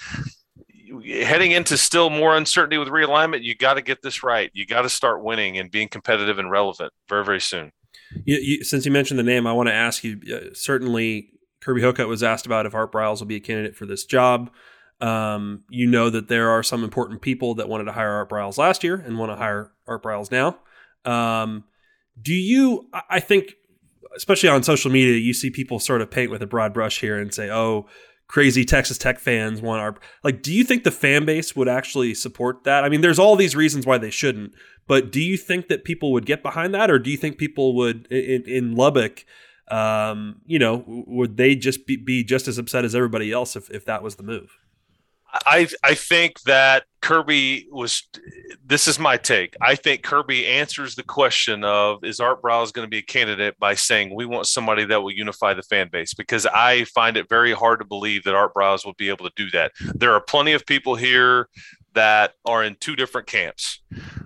you heading into still more uncertainty with realignment, you got to get this right. You got to start winning and being competitive and relevant very, very soon. You, you, since you mentioned the name, I want to ask you, uh, certainly Kirby Hocutt was asked about if Art Briles will be a candidate for this job. Um, you know that there are some important people that wanted to hire Art Briles last year and want to hire Art Briles now. Um, do you, I think, especially on social media, you see people sort of paint with a broad brush here and say, oh, crazy Texas Tech fans want Art. Like, do you think the fan base would actually support that? I mean, there's all these reasons why they shouldn't, but do you think that people would get behind that? Or do you think people would in, in Lubbock, um, you know, would they just be, be just as upset as everybody else if, if that was the move? I I think that Kirby was – this is my take. I think Kirby answers the question of is Art Briles going to be a candidate by saying we want somebody that will unify the fan base, because I find it very hard to believe that Art Briles will be able to do that. There are plenty of people here that are in two different camps.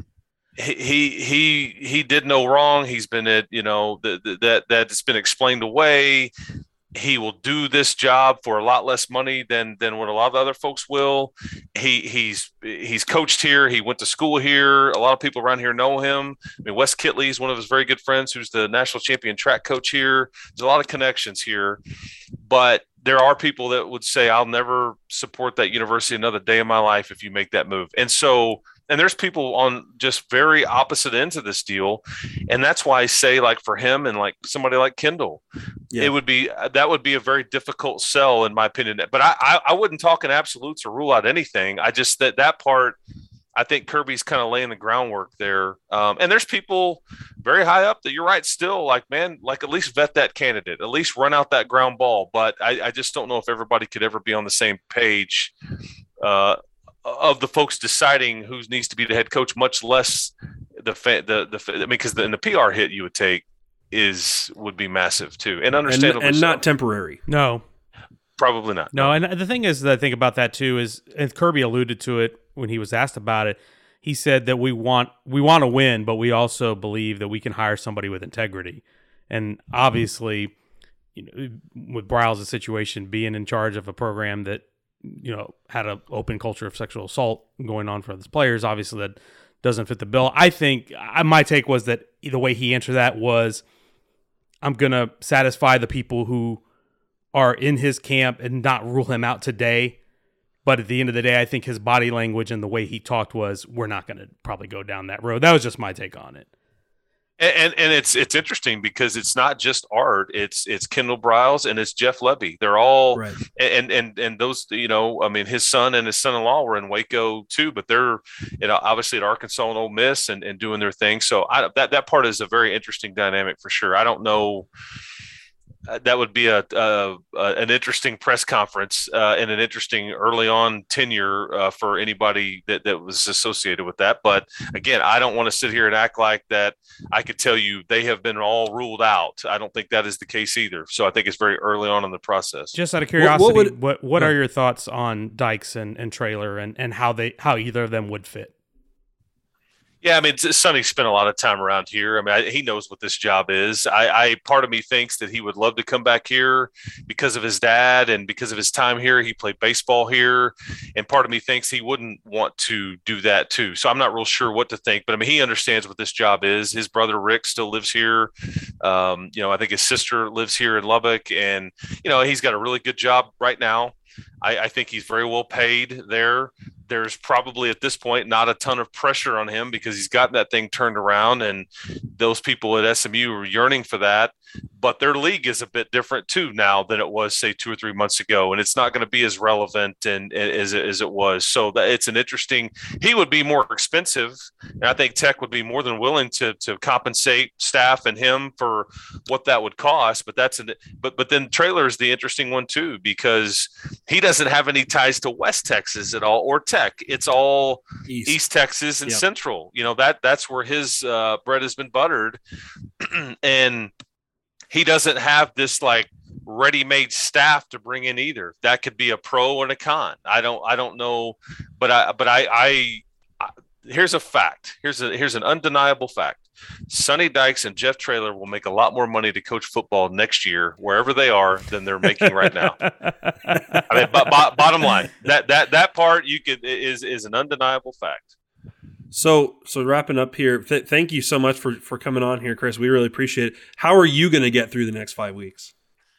He he he did no wrong. He's been at, you know, the, the, that that's been explained away. He will do this job for a lot less money than than what a lot of other folks will. He he's he's coached here. He went to school here. A lot of people around here know him. I mean, Wes Kitley is one of his very good friends, who's the national champion track coach here. There's a lot of connections here, but there are people that would say, I'll never support that university another day in my life if you make that move. And so, and there's people on just very opposite ends of this deal. And that's why I say, like, for him and like somebody like Kendall, yeah. it would be, that would be a very difficult sell in my opinion. But I, I, I wouldn't talk in absolutes or rule out anything. I just, that, that part, I think Kirby's kind of laying the groundwork there. Um, and there's people very high up that you're right. Still like, man, like at least vet that candidate, at least run out that ground ball. But I, I just don't know if everybody could ever be on the same page uh, of the folks deciding who needs to be the head coach, much less the, fa- the, the, I mean, because the, the P R hit you would take is, would be massive too. And understandably and, and so. not temporary. No, probably not. No. And the thing is that I think about that too, is, and Kirby alluded to it when he was asked about it, he said that we want we want to win, but we also believe that we can hire somebody with integrity. And obviously, you know, with Briles' situation, being in charge of a program that, you know, had an open culture of sexual assault going on for his players, obviously that doesn't fit the bill. I think I, my take was that the way he answered that was, I'm going to satisfy the people who are in his camp and not rule him out today. But at the end of the day, I think his body language and the way he talked was, we're not going to probably go down that road. That was just my take on it. And, and and it's it's interesting because it's not just Art, it's it's Kendall Briles and it's Jeff Lebby. They're all right. and and and those, you know, I mean, his son and his son-in-law were in Waco too, but they're, you know, obviously at Arkansas and Ole Miss and, and doing their thing. So I, that that part is a very interesting dynamic for sure. I don't know. Uh, that would be a, a, a an interesting press conference uh, and an interesting early on tenure uh, for anybody that, that was associated with that. But again, I don't want to sit here and act like that I could tell you they have been all ruled out. I don't think that is the case either. So I think it's very early on in the process. Just out of curiosity, what what, would, what, what yeah. are your thoughts on Dykes and, and Traylor and, and how they how either of them would fit? Yeah, I mean, Sonny spent a lot of time around here. I mean, I, he knows what this job is. I, I part of me thinks that he would love to come back here because of his dad and because of his time here. He played baseball here, and part of me thinks he wouldn't want to do that too. So I'm not real sure what to think. But I mean, he understands what this job is. His brother Rick still lives here. Um, you know, I think his sister lives here in Lubbock, and you know, he's got a really good job right now. I, I think he's very well paid there. There's probably at this point not a ton of pressure on him because he's gotten that thing turned around, and those people at S M U are yearning for that. But their league is a bit different too now than it was, say, two or three months ago, and it's not going to be as relevant and as it, as it was. So that it's an interesting. He would be more expensive, and I think Tech would be more than willing to to compensate staff and him for what that would cost. But that's an but but then Traylor is the interesting one too because he doesn't have any ties to West Texas at all or Tech. It's all East, East Texas and yep. Central. You know that that's where his uh, bread has been buttered, and he doesn't have this like ready-made staff to bring in either. That could be a pro and a con. I don't, I don't know, but I, but I, I, I here's a fact. Here's a, here's an undeniable fact. Sonny Dykes and Jeff Traylor will make a lot more money to coach football next year, wherever they are, than they're making right now. I mean, b- b- bottom line, that, that, that part you could is, is an undeniable fact. So, so wrapping up here, th- thank you so much for, for coming on here, Chris. We really appreciate it. How are you going to get through the next five weeks?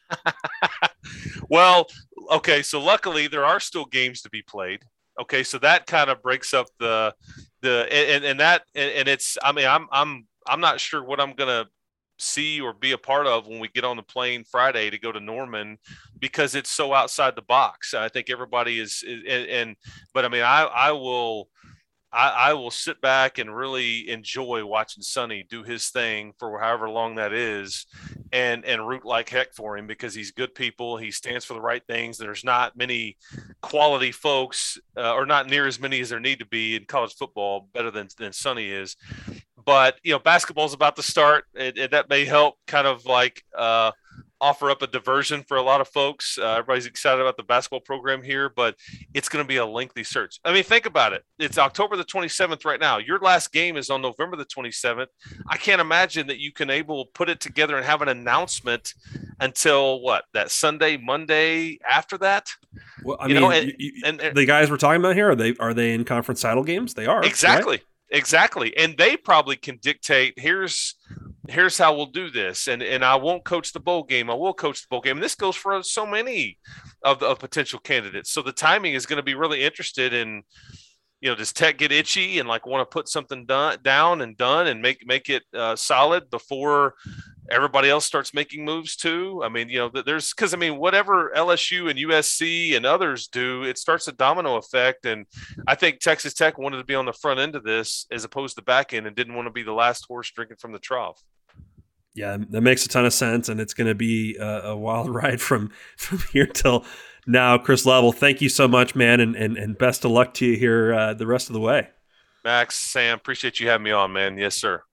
Well, okay. So luckily there are still games to be played. Okay. So that kind of breaks up the, the, and, and that, and, and it's, I mean, I'm, I'm, I'm not sure what I'm going to see or be a part of when we get on the plane Friday to go to Norman because it's so outside the box. I think everybody is, is and, and, but I mean, I, I will, I, I will sit back and really enjoy watching Sonny do his thing for however long that is and, and root like heck for him because he's good people. He stands for the right things. There's not many quality folks uh, or not near as many as there need to be in college football better than, than Sonny is. But, you know, basketball's about to start and, and that may help kind of like uh, offer up a diversion for a lot of folks. Uh, everybody's excited about the basketball program here, but it's going to be a lengthy search. I mean, think about it. It's October the twenty-seventh right now. Your last game is on November the twenty-seventh. I can't imagine that you can able put it together and have an announcement until what, that Sunday, Monday after that? Well, I you mean, know, and, you, you, and, and the guys we're talking about here, are they, are they in conference title games? They are. Exactly. Right? Exactly. And they probably can dictate, here's, here's how we'll do this. And, and I won't coach the bowl game. I will coach the bowl game. And this goes for so many of the of potential candidates. So the timing is going to be really interested in, you know, does Tech get itchy and like want to put something done, down and done and make, make it uh, solid before everybody else starts making moves too? I mean, you know, there's, cause I mean, whatever L S U and U S C and others do, it starts a domino effect. And I think Texas Tech wanted to be on the front end of this as opposed to back end and didn't want to be the last horse drinking from the trough. Yeah, that makes a ton of sense. And it's going to be a, a wild ride from, from here till now. Chris Level, thank you so much, man. And, and, and best of luck to you here uh, the rest of the way. Max, Sam, appreciate you having me on, man. Yes, sir.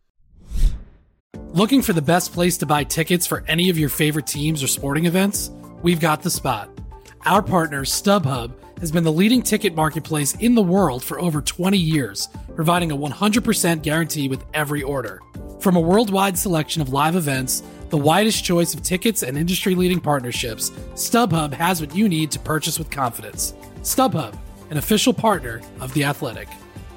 Looking for the best place to buy tickets for any of your favorite teams or sporting events? We've got the spot. Our partner, StubHub, has been the leading ticket marketplace in the world for over twenty years, providing a one hundred percent guarantee with every order. From a worldwide selection of live events, the widest choice of tickets and industry-leading partnerships, StubHub has what you need to purchase with confidence. StubHub, an official partner of The Athletic.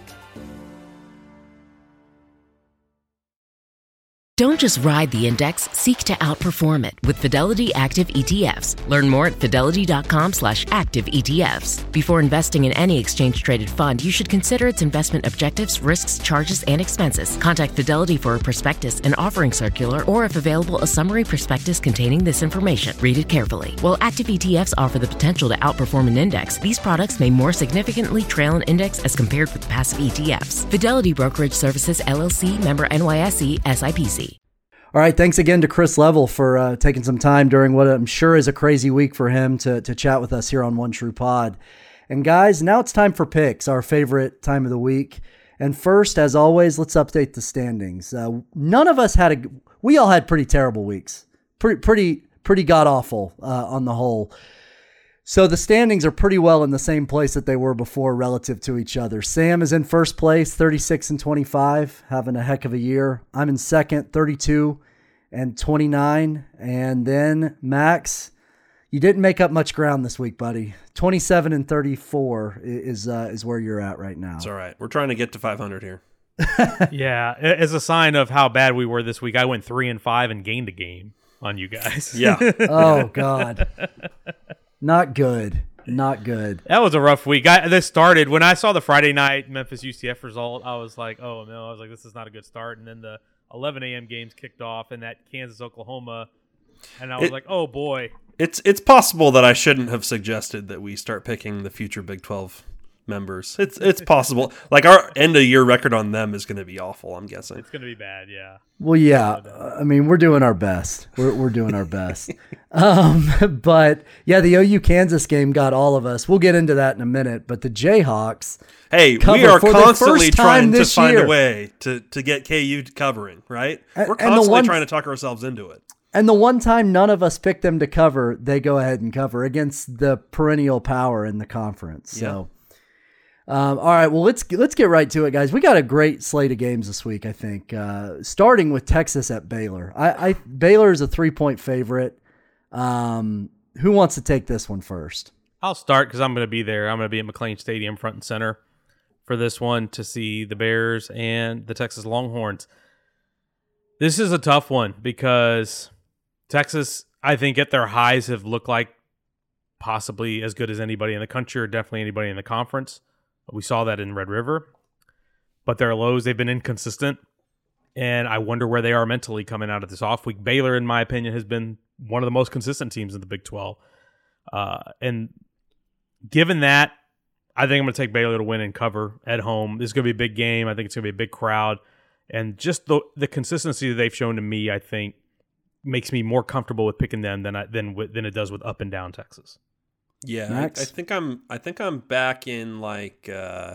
Don't just ride the index, seek to outperform it with Fidelity Active E T Fs. Learn more at fidelity.com slash active ETFs. Before investing in any exchange-traded fund, you should consider its investment objectives, risks, charges, and expenses. Contact Fidelity for a prospectus, an offering circular, or if available, a summary prospectus containing this information. Read it carefully. While active E T Fs offer the potential to outperform an index, these products may more significantly trail an index as compared with passive E T Fs. Fidelity Brokerage Services, L L C, member N Y S E, S I P C. All right, thanks again to Chris Level for uh, taking some time during what I'm sure is a crazy week for him to to chat with us here on One True Pod. And guys, now it's time for picks, our favorite time of the week. And first, as always, let's update the standings. Uh, none of us had a, we all had pretty terrible weeks, pretty pretty pretty god awful uh, on the whole. So the standings are pretty well in the same place that they were before relative to each other. Sam is in first place, thirty-six and twenty-five, having a heck of a year. I'm in second, thirty-two and twenty-nine. And then Max, you didn't make up much ground this week, buddy. twenty-seven and thirty-four is uh, is where you're at right now. It's all right. We're trying to get to five hundred here. Yeah, as a sign of how bad we were this week, I went three and five and gained a game on you guys. Yeah. Oh God. Not good. Not good. That was a rough week. I, this started when I saw the Friday night Memphis U C F result. I was like, oh no, I was like, this is not a good start. And then the eleven a.m. games kicked off, and that Kansas Oklahoma, and I was It- like, oh boy. It's it's possible that I shouldn't have suggested that we start picking the future Big twelve members. It's it's possible. Like our end of year record on them is going to be awful, I'm guessing. It's going to be bad, yeah. Well, yeah. I mean, we're doing our best. We're we're doing our best. Um, but yeah, the O U Kansas game got all of us. We'll get into that in a minute. But the Jayhawks, Hey, we cover are for the constantly first time trying to this find year. a way to to get K U covering, right? And- We're and the constantly one- trying to talk ourselves into it. and the one time none of us picked them to cover, they go ahead and cover against the perennial power in the conference. So, um, all right, well let's let's get right to it, guys. We got a great slate of games this week. I think uh, starting with Texas at Baylor. I, I Baylor is a three point favorite. Um, who wants to take this one first? I'll start because I'm going to be there. I'm going to be at McLean Stadium front and center for this one to see the Bears and the Texas Longhorns. This is a tough one because Texas, I think, at their highs have looked like possibly as good as anybody in the country or definitely anybody in the conference. We saw that in Red River. But their lows, they've been inconsistent. And I wonder where they are mentally coming out of this off week. Baylor, in my opinion, has been one of the most consistent teams in the Big twelve. Uh, and given that, I think I'm going to take Baylor to win and cover at home. This is going to be a big game. I think it's going to be a big crowd. And just the the consistency that they've shown to me, I think, makes me more comfortable with picking them than I, than with, than it does with up and down Texas. Yeah, I, Max? I think I'm. I think I'm back in like, uh,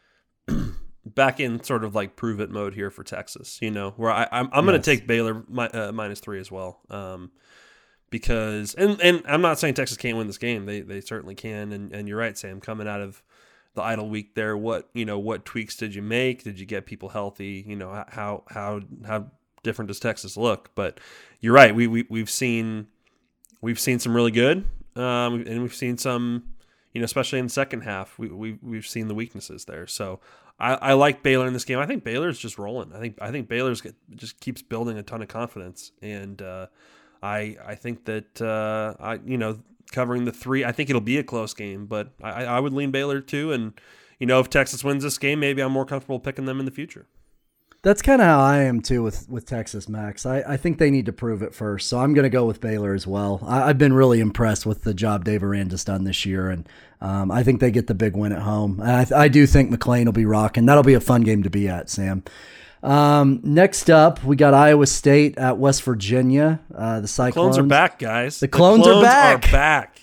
back in sort of like prove it mode here for Texas. You know, where I, I'm. I'm going Yes. to take Baylor mi- uh, minus three as well, um, because and and I'm not saying Texas can't win this game. They they certainly can. And and you're right, Sam. Coming out of the idle week there, what you know, what tweaks did you make? Did you get people healthy? You know, how how how different does Texas look? But you're right. We we we've seen we've seen some really good. Um, and we've seen some, you know, especially in the second half, we, we, we've seen the weaknesses there. So I, I like Baylor in this game. I think Baylor's just rolling. I think I think Baylor's get, just keeps building a ton of confidence. And uh, I I think that, uh, I you know, covering the three, I think it'll be a close game. But I, I would lean Baylor too. And, you know, if Texas wins this game, maybe I'm more comfortable picking them in the future. That's kind of how I am too with, with Texas, Max. I, I think they need to prove it first, so I'm going to go with Baylor as well. I, I've been really impressed with the job Dave Aranda's done this year, and um, I think they get the big win at home. I, I do think McLean will be rocking. That'll be a fun game to be at, Sam. Um, next up, we got Iowa State at West Virginia. Uh, the Cyclones Clones are back, guys. The clones, are back. Are back.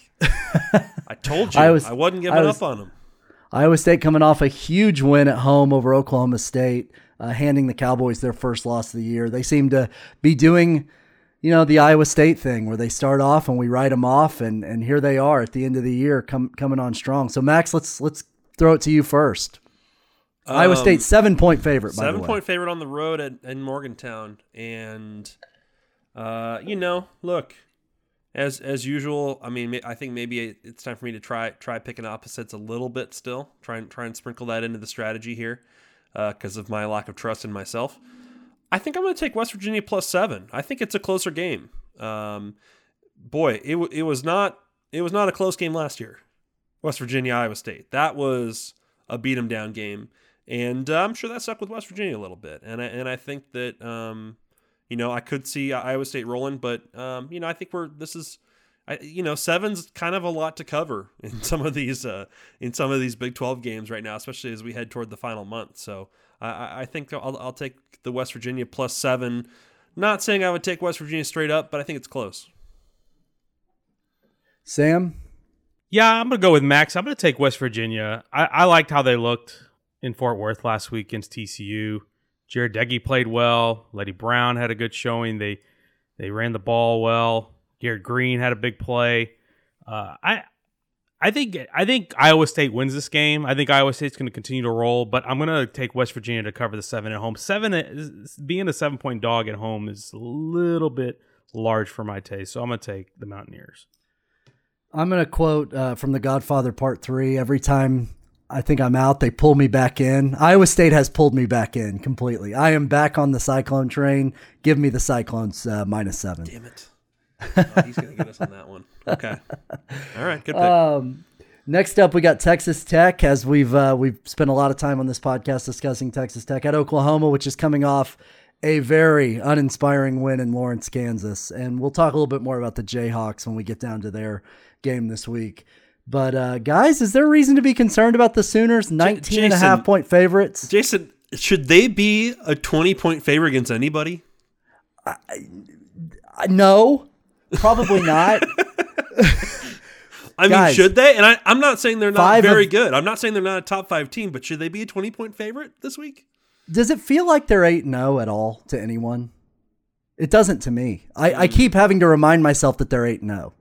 I told you. I I, was- wasn't giving I was- up on them. Iowa State coming off a huge win at home over Oklahoma State, uh, handing the Cowboys their first loss of the year. They seem to be doing, you know, the Iowa State thing where they start off and we write them off, and and here they are at the end of the year, come, coming on strong. So Max, let's let's throw it to you first. Um, Iowa State seven point favorite. By the Seven way. point favorite on the road at in Morgantown, and uh, you know, look, as as usual. I mean, I think maybe it's time for me to try try picking opposites a little bit still. Try and try and sprinkle that into the strategy here, because of my lack of trust in myself. I think I'm going to take West Virginia plus seven. I think it's a closer game. Um, boy, it w- it was not it was not a close game last year. West Virginia, Iowa State. That was a beat 'em down game. And uh, I'm sure that stuck with West Virginia a little bit. And I, and I think that, um, you know, I could see Iowa State rolling, but, um, you know, I think we're, this is, I, you know, seven's kind of a lot to cover in some of these, uh, in some of these Big twelve games right now, especially as we head toward the final month. So I, I think I'll, I'll take the West Virginia plus seven. Not saying I would take West Virginia straight up, but I think it's close. Sam? Yeah, I'm going to go with Max. I'm going to take West Virginia. I, I liked how they looked in Fort Worth last week against T C U. Jared Deggy played well. Letty Brown had a good showing. They they ran the ball well. Garrett Green had a big play. Uh, I I think I think Iowa State wins this game. I think Iowa State's going to continue to roll, but I'm going to take West Virginia to cover the seven at home. Seven is, being a seven point dog at home is a little bit large for my taste, so I'm going to take the Mountaineers. I'm going to quote uh, from The Godfather Part Three. Every time I think I'm out, they pull me back in. Iowa State has pulled me back in completely. I am back on the Cyclone train. Give me the Cyclones uh, minus seven. Damn it. Oh, he's going to get us on that one. Okay. All right. Good pick. Um, next up, we got Texas Tech. As we've uh, we've spent a lot of time on this podcast discussing Texas Tech at Oklahoma, which is coming off a very uninspiring win in Lawrence, Kansas. And we'll talk a little bit more about the Jayhawks when we get down to their game this week. But uh, guys, is there a reason to be concerned about the Sooners? nineteen J- Jason, and a half point favorites. Jason, should they be a twenty point favorite against anybody? I, I, no. Probably not. I mean, Guys, should they? And I, I'm not saying they're not very of, good. I'm not saying they're not a top five team, but should they be a twenty point favorite this week? Does it feel like they're eight and oh at all to anyone? It doesn't to me. I, mm. I keep having to remind myself that they're eight and oh.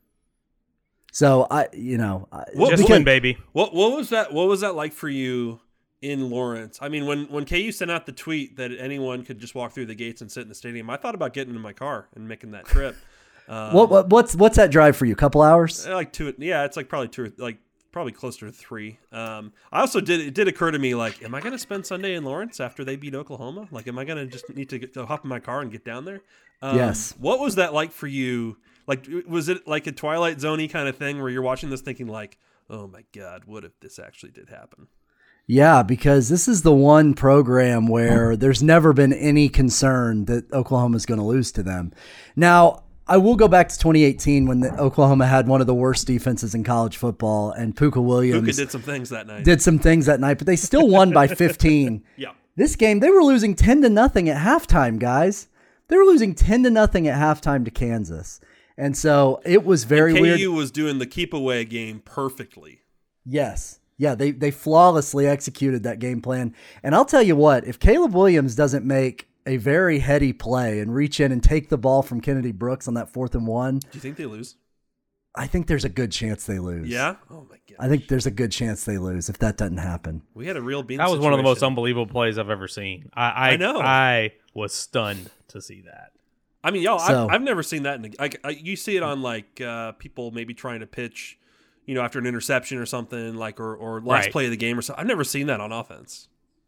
So I, you know, what, just win, baby. What what was that? What was that like for you in Lawrence? I mean, when when K U sent out the tweet that anyone could just walk through the gates and sit in the stadium, I thought about getting in my car and making that trip. Um, what, what what's what's that drive for you? A couple hours? Like two, yeah. It's like probably two, like probably closer to three. Um, I also did. It did occur to me, like, am I going to spend Sunday in Lawrence after they beat Oklahoma? Like, am I going to just need to, get, to hop in my car and get down there? Um, yes. What was that like for you? Like, was it like a Twilight Zone-y kind of thing where you're watching this thinking like, oh my God, what if this actually did happen? Yeah, because this is the one program where there's never been any concern that Oklahoma's going to lose to them. Now, I will go back to twenty eighteen when the Oklahoma had one of the worst defenses in college football, and Puka Williams Puka did some things that night. Did some things that night, but they still won by fifteen. Yeah. This game, they were losing ten to nothing at halftime, guys. They were losing ten to nothing at halftime to Kansas. And so it was very and weird. K U was doing the keep away game perfectly. Yes. Yeah, they they flawlessly executed that game plan. And I'll tell you what, if Caleb Williams doesn't make a very heady play and reach in and take the ball from Kennedy Brooks on that fourth and one. Do you think they lose? I think there's a good chance they lose. Yeah? Oh, my God. I think there's a good chance they lose if that doesn't happen. We had a real bean That was situation. one of the most unbelievable plays I've ever seen. I, I, I know. I was stunned to see that. I mean, y'all, So- I've, I've never seen that. In the, like, I, you see it on, like, uh, people maybe trying to pitch, you know, after an interception or something, like, or, or last Right. play of the game or something. I've never seen that on offense.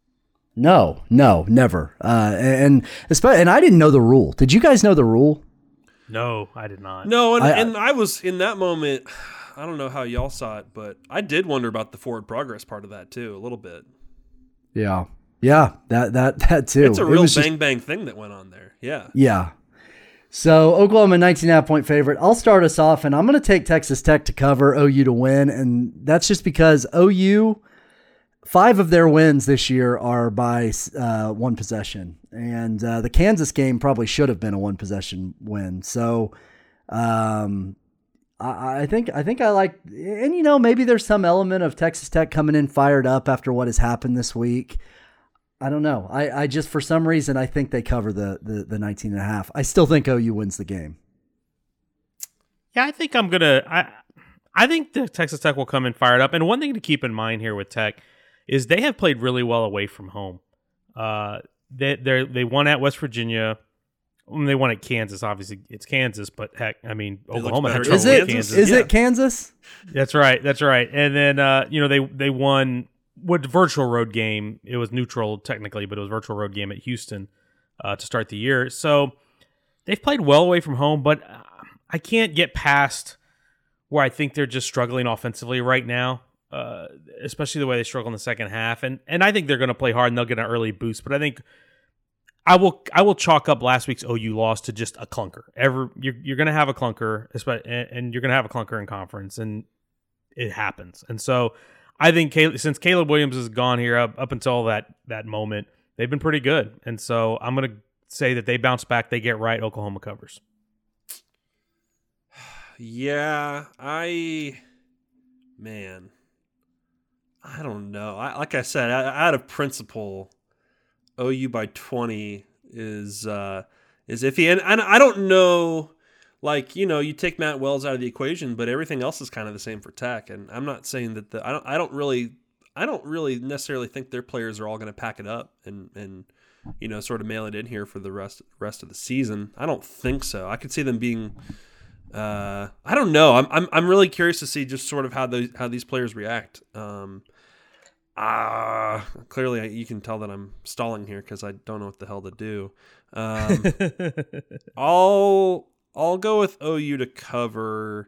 No, no, never. Uh, and especially, and I didn't know the rule. Did you guys know the rule? No, I did not. No, and I- and I was in that moment. I don't know how y'all saw it, but I did wonder about the forward progress part of that too, a little bit. Yeah, yeah, that that that too. It's a It real bang was just- bang thing that went on there. Yeah. Yeah. So Oklahoma nineteen and a half point favorite. I'll start us off, and I'm going to take Texas Tech to cover, O U to win, and that's just because O U. Five of their wins this year are by uh, one possession, and uh, the Kansas game probably should have been a one possession win. So, um, I, I think I think I like, and you know, maybe there's some element of Texas Tech coming in fired up after what has happened this week. I don't know. I, I just for some reason I think they cover the, the the nineteen and a half. I still think O U wins the game. Yeah, I think I'm gonna. I I think the Texas Tech will come in fired up. And one thing to keep in mind here with Tech is they have played really well away from home. Uh, they they they won at West Virginia. When they won at Kansas, obviously it's Kansas, but heck, I mean It Oklahoma looks had better trouble Is than with it Kansas. is Yeah. it Kansas? That's right. That's right. And then uh, you know they they won what virtual road game. It was neutral technically, but it was virtual road game at Houston uh, to start the year. So they've played well away from home, but uh, I can't get past where I think they're just struggling offensively right now, uh, especially the way they struggle in the second half. And and I think they're going to play hard and they'll get an early boost. But I think I will I will chalk up last week's O U loss to just a clunker. Ever you're you're going to have a clunker, and you're going to have a clunker in conference, and it happens. And so I think Caleb, since Caleb Williams is gone here up, up until that that moment, they've been pretty good. And so I'm going to say that they bounce back, they get right, Oklahoma covers. Yeah, I, man, I don't know. I, like I said, out of principle, O U by twenty is uh, is iffy, and, and I don't know. like, you know, you take Matt Wells out of the equation, but everything else is kind of the same for Tech. And I'm not saying that the I don't I don't really I don't really necessarily think their players are all going to pack it up and and you know sort of mail it in here for the rest rest of the season. I don't think so. I could see them being. Uh, I don't know. I'm I'm I'm really curious to see just sort of how those how these players react. Um, uh, clearly you can tell that I'm stalling here because I don't know what the hell to do. Um, I'll I'll go with O U to cover,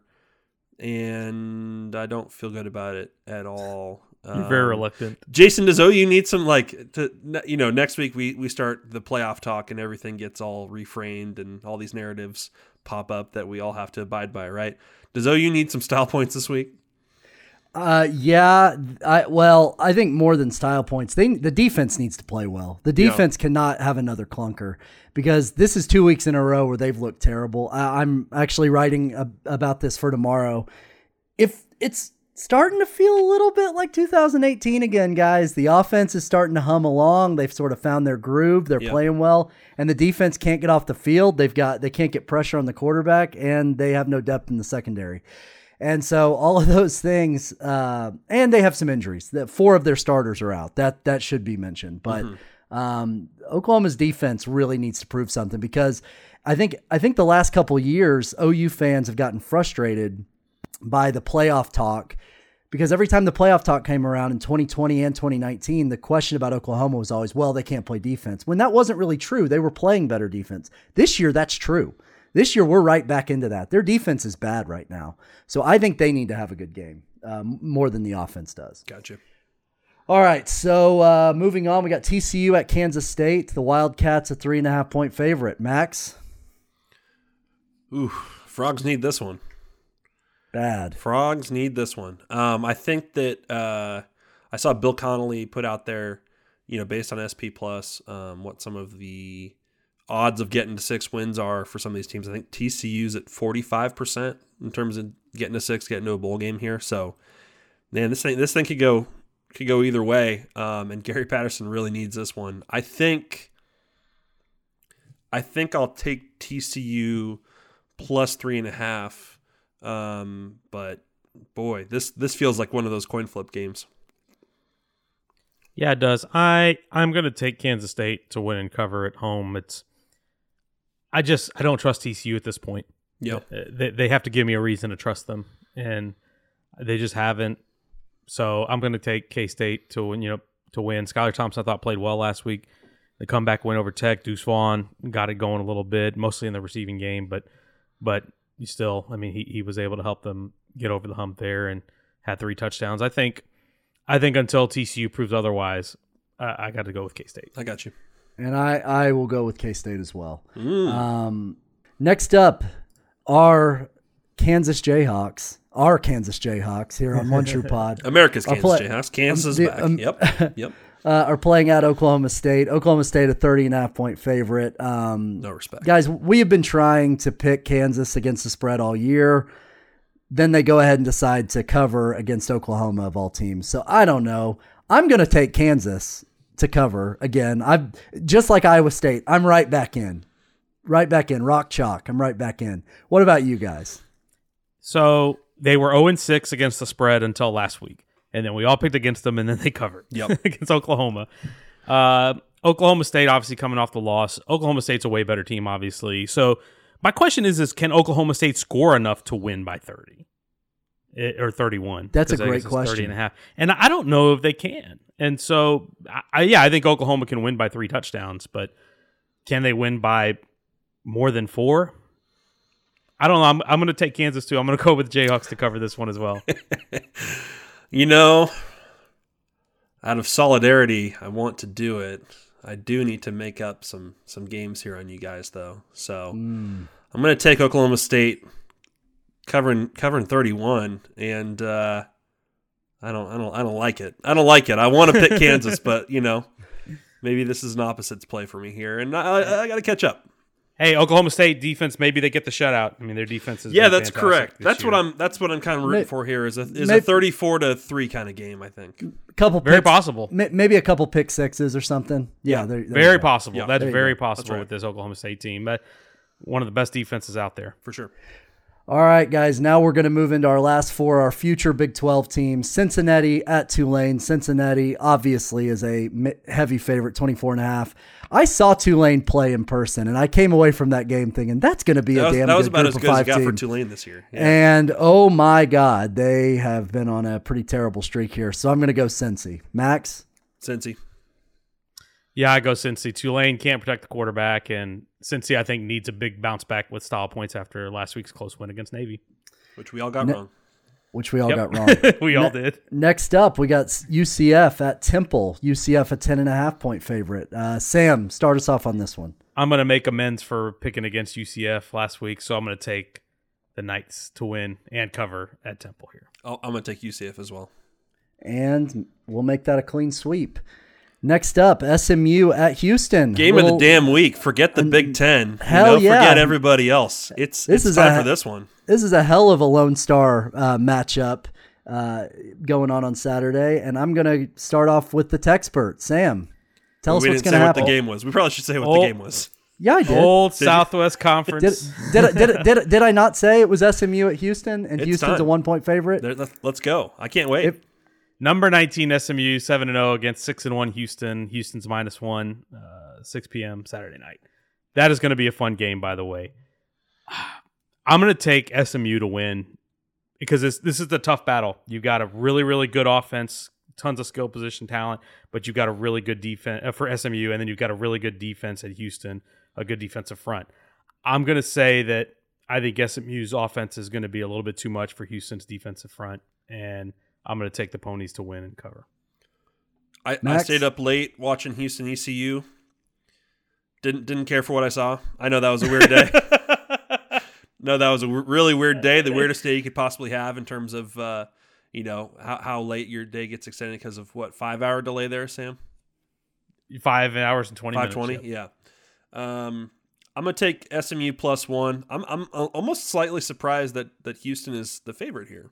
and I don't feel good about it at all. You're um, very reluctant. Jason, does O U need some, like, to, you know, next week we, we start the playoff talk and everything gets all reframed and all these narratives pop up that we all have to abide by, right? Does O U need some style points this week? Uh, yeah. I well, I think more than style points, they the defense needs to play well. The defense yeah. cannot have another clunker because this is two weeks in a row where they've looked terrible. I, I'm actually writing a, about this for tomorrow. If it's starting to feel a little bit like two thousand eighteen again, guys. The offense is starting to hum along. They've sort of found their groove. They're yep. playing well, and the defense can't get off the field. They've got they can't get pressure on the quarterback, and they have no depth in the secondary. And so all of those things, uh, and they have some injuries. That four of their starters are out. That that should be mentioned. But mm-hmm. um, Oklahoma's defense really needs to prove something because I think I think the last couple of years, O U fans have gotten frustrated by the playoff talk. Because every time the playoff talk came around in twenty twenty and twenty nineteen, the question about Oklahoma was always, well, they can't play defense. When that wasn't really true. They were playing better defense. This year, that's true. This year, we're right back into that. Their defense is bad right now. So I think they need to have a good game um, more than the offense does. Gotcha. All right, so uh, moving on, we got T C U at Kansas State. The Wildcats a three and a half point favorite. Max? Ooh, Frogs need this one. Bad. Frogs need this one. Um, I think that uh, I saw Bill Connolly put out there, you know, based on S P Plus, um, what some of the odds of getting to six wins are for some of these teams. I think T C U's at forty-five percent in terms of getting to six, getting to a bowl game here. So, man, this thing this thing could go could go either way. Um, and Gary Patterson really needs this one. I think. I think I'll take T C U plus three and a half. Um, but boy, this this feels like one of those coin flip games. Yeah, it does. I I'm gonna take Kansas State to win and cover at home. It's I just I don't trust T C U at this point. Yeah, they they have to give me a reason to trust them, and they just haven't. So I'm gonna take K-State to win. You know, to win. Skylar Thompson I thought played well last week. The comeback win over Tech. Deuce Vaughn got it going a little bit, mostly in the receiving game, but but. You still, I mean, he, he was able to help them get over the hump there and had three touchdowns. I think, I think until T C U proves otherwise, uh, I got to go with K-State. I got you, and I, I will go with K-State as well. Mm. Um, next up, our Kansas Jayhawks, our Kansas Jayhawks here on One True Pod, America's Kansas play, Jayhawks. Kansas um, is back. Um, yep, yep. Uh, are playing at Oklahoma State. Oklahoma State a thirty and a half point favorite. Um, no respect. Guys, we have been trying to pick Kansas against the spread all year. Then they go ahead and decide to cover against Oklahoma of all teams. So I don't know. I'm going to take Kansas to cover again. I've just like Iowa State. I'm right back in. Right back in. Rock chalk. I'm right back in. What about you guys? So they were oh and six against the spread until last week. And then we all picked against them, and then they covered yep. against Oklahoma. Uh, Oklahoma State obviously coming off the loss. Oklahoma State's a way better team, obviously. So my question is, is can Oklahoma State score enough to win by thirty it, or thirty-one? That's a great question. thirty and a half. And I don't know if they can. And so, I, yeah, I think Oklahoma can win by three touchdowns, but can they win by more than four? I don't know. I'm, I'm going to take Kansas, too. I'm going to go with Jayhawks to cover this one as well. You know, out of solidarity, I want to do it. I do need to make up some some games here on you guys, though. So mm. I'm going to take Oklahoma State covering covering thirty-one, and uh, I don't I don't I don't like it. I don't like it. I want to pick Kansas, but you know, maybe this is an opposites play for me here, and I, I got to catch up. Hey, Oklahoma State defense, maybe they get the shutout. I mean, their defense is yeah, that's correct. That's year. what I'm. That's what I'm kind of rooting maybe, for here. Is a is maybe, a thirty-four to three kind of game. I think. Couple very picks, possible. Maybe a couple pick sixes or something. Yeah, yeah there, very possible. Yeah. That's very go. possible That's right. with this Oklahoma State team. But one of the best defenses out there. For sure. All right, guys, now we're going to move into our last four, our future Big twelve teams. Cincinnati at Tulane. Cincinnati obviously is a heavy favorite, twenty-four and a half. I saw Tulane play in person, and I came away from that game thinking that's going to be that a was, damn that was good about group as of good as five it got team. for Tulane this year. Yeah. And, oh, my God, they have been on a pretty terrible streak here. So I'm going to go Cincy. Max? Cincy. Yeah, I go Cincy. Tulane can't protect the quarterback, and Cincy, I think, needs a big bounce back with style points after last week's close win against Navy. Which we all got ne- wrong. Which we all yep. got wrong. we ne- all did. Next up, we got U C F at Temple. U C F a ten and a half point favorite. Uh, Sam, start us off on this one. I'm going to make amends for picking against U C F last week, so I'm going to take the Knights to win and cover at Temple here. Oh, I'm going to take U C F as well. And we'll make that a clean sweep. Next up, S M U at Houston. Game Little, of the damn week. Forget the um, Big Ten. Hell you know, yeah. Forget everybody else. It's, this it's is time a, for this one. This is a hell of a Lone Star uh, matchup uh, going on on Saturday. And I'm going to start off with the Techspert. Sam, tell well, us we what's going to happen. happen. What the game was. We probably should say what Old, the game was. Yeah, I did. Old did Southwest you? Conference. Did, did, did, did, did, did I not say it was S M U at Houston and it's Houston's time. a one-point favorite? There, let's go. I can't wait. If, Number nineteen S M U, seven and oh against six and one Houston. Houston's minus one, uh, six p.m. Saturday night. That is going to be a fun game, by the way. I'm going to take S M U to win because this, this is the tough battle. You've got a really, really good offense, tons of skill position talent, but you've got a really good defense uh, for S M U, and then you've got a really good defense at Houston, a good defensive front. I'm going to say that I think S M U's offense is going to be a little bit too much for Houston's defensive front, and I'm going to take the Ponies to win and cover. I, I stayed up late watching Houston E C U. Didn't didn't care for what I saw. I know that was a weird day. No, that was a w- really weird day. The weirdest day you could possibly have in terms of, uh, you know, how, how late your day gets extended because of what, five hour delay there, Sam? Five hours and twenty Five minutes. twenty, yeah. Um, I'm gonna take S M U plus one. I'm I'm almost slightly surprised that that Houston is the favorite here.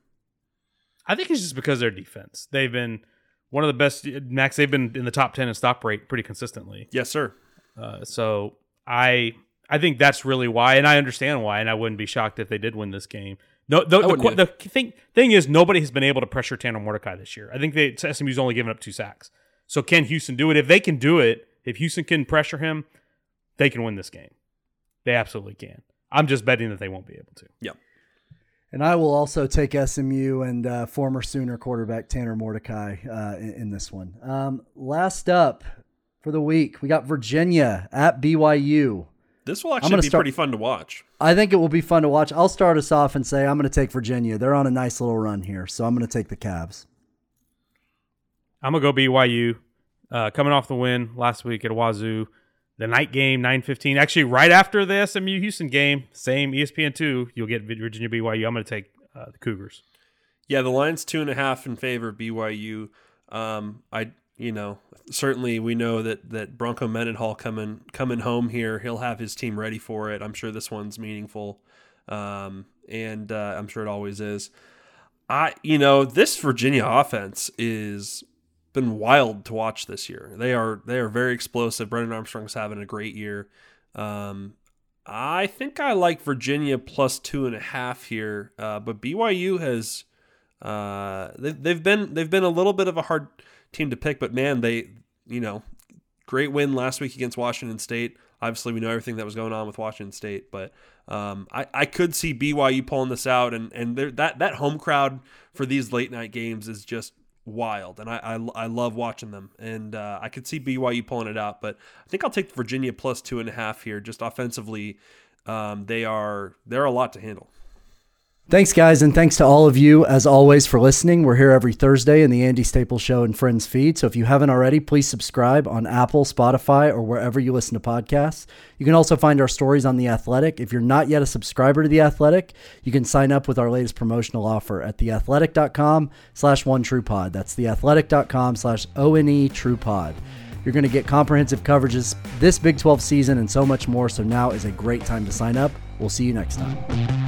I think it's just because of their defense. They've been one of the best. Max, they've been in the top ten in stop rate pretty consistently. Yes, sir. Uh, so I I think that's really why, and I understand why, and I wouldn't be shocked if they did win this game. No, the, the, the thing thing is nobody has been able to pressure Tanner Mordecai this year. I think they S M U's only given up two sacks. So can Houston do it? If they can do it, if Houston can pressure him, they can win this game. They absolutely can. I'm just betting that they won't be able to. Yep. And I will also take S M U and uh, former Sooner quarterback Tanner Mordecai uh, in, in this one. Um, last up for the week, we got Virginia at B Y U. This will actually be start, pretty fun to watch. I think it will be fun to watch. I'll start us off and say I'm going to take Virginia. They're on a nice little run here, so I'm going to take the Cavs. I'm going to go B Y U. Uh, coming off the win last week at Wazoo. The night game, nine fifteen. Actually, right after the S M U Houston game, same E S P N two, you'll get Virginia B Y U. I'm going to take uh, the Cougars. Yeah, the line's two and a half in favor of B Y U. Um, I, you know, certainly we know that that Bronco Mendenhall coming coming home here, he'll have his team ready for it. I'm sure this one's meaningful, um, and uh, I'm sure it always is. I, you know, this Virginia offense is been wild to watch this year. They are they are very explosive. Brennan Armstrong's having a great year. Um, I think I like Virginia plus two and a half here, uh, but B Y U has uh, they, they've been they've been a little bit of a hard team to pick, but man, they you know great win last week against Washington State. Obviously, we know everything that was going on with Washington State, but um, I, I could see B Y U pulling this out, and and that that home crowd for these late night games is just wild, and I, I I love watching them, and uh, I could see B Y U pulling it out, but I think I'll take Virginia plus two and a half here. Just offensively, um, they are they're a lot to handle. Thanks, guys, and thanks to all of you, as always, for listening. We're here every Thursday in the Andy Staples Show and Friends feed, so if you haven't already, please subscribe on Apple, Spotify, or wherever you listen to podcasts. You can also find our stories on The Athletic. If you're not yet a subscriber to The Athletic, you can sign up with our latest promotional offer at theathletic.com slash one true pod. That's theathletic.com slash O-N-E true pod. You're going to get comprehensive coverages this Big twelve season and so much more, so now is a great time to sign up. We'll see you next time.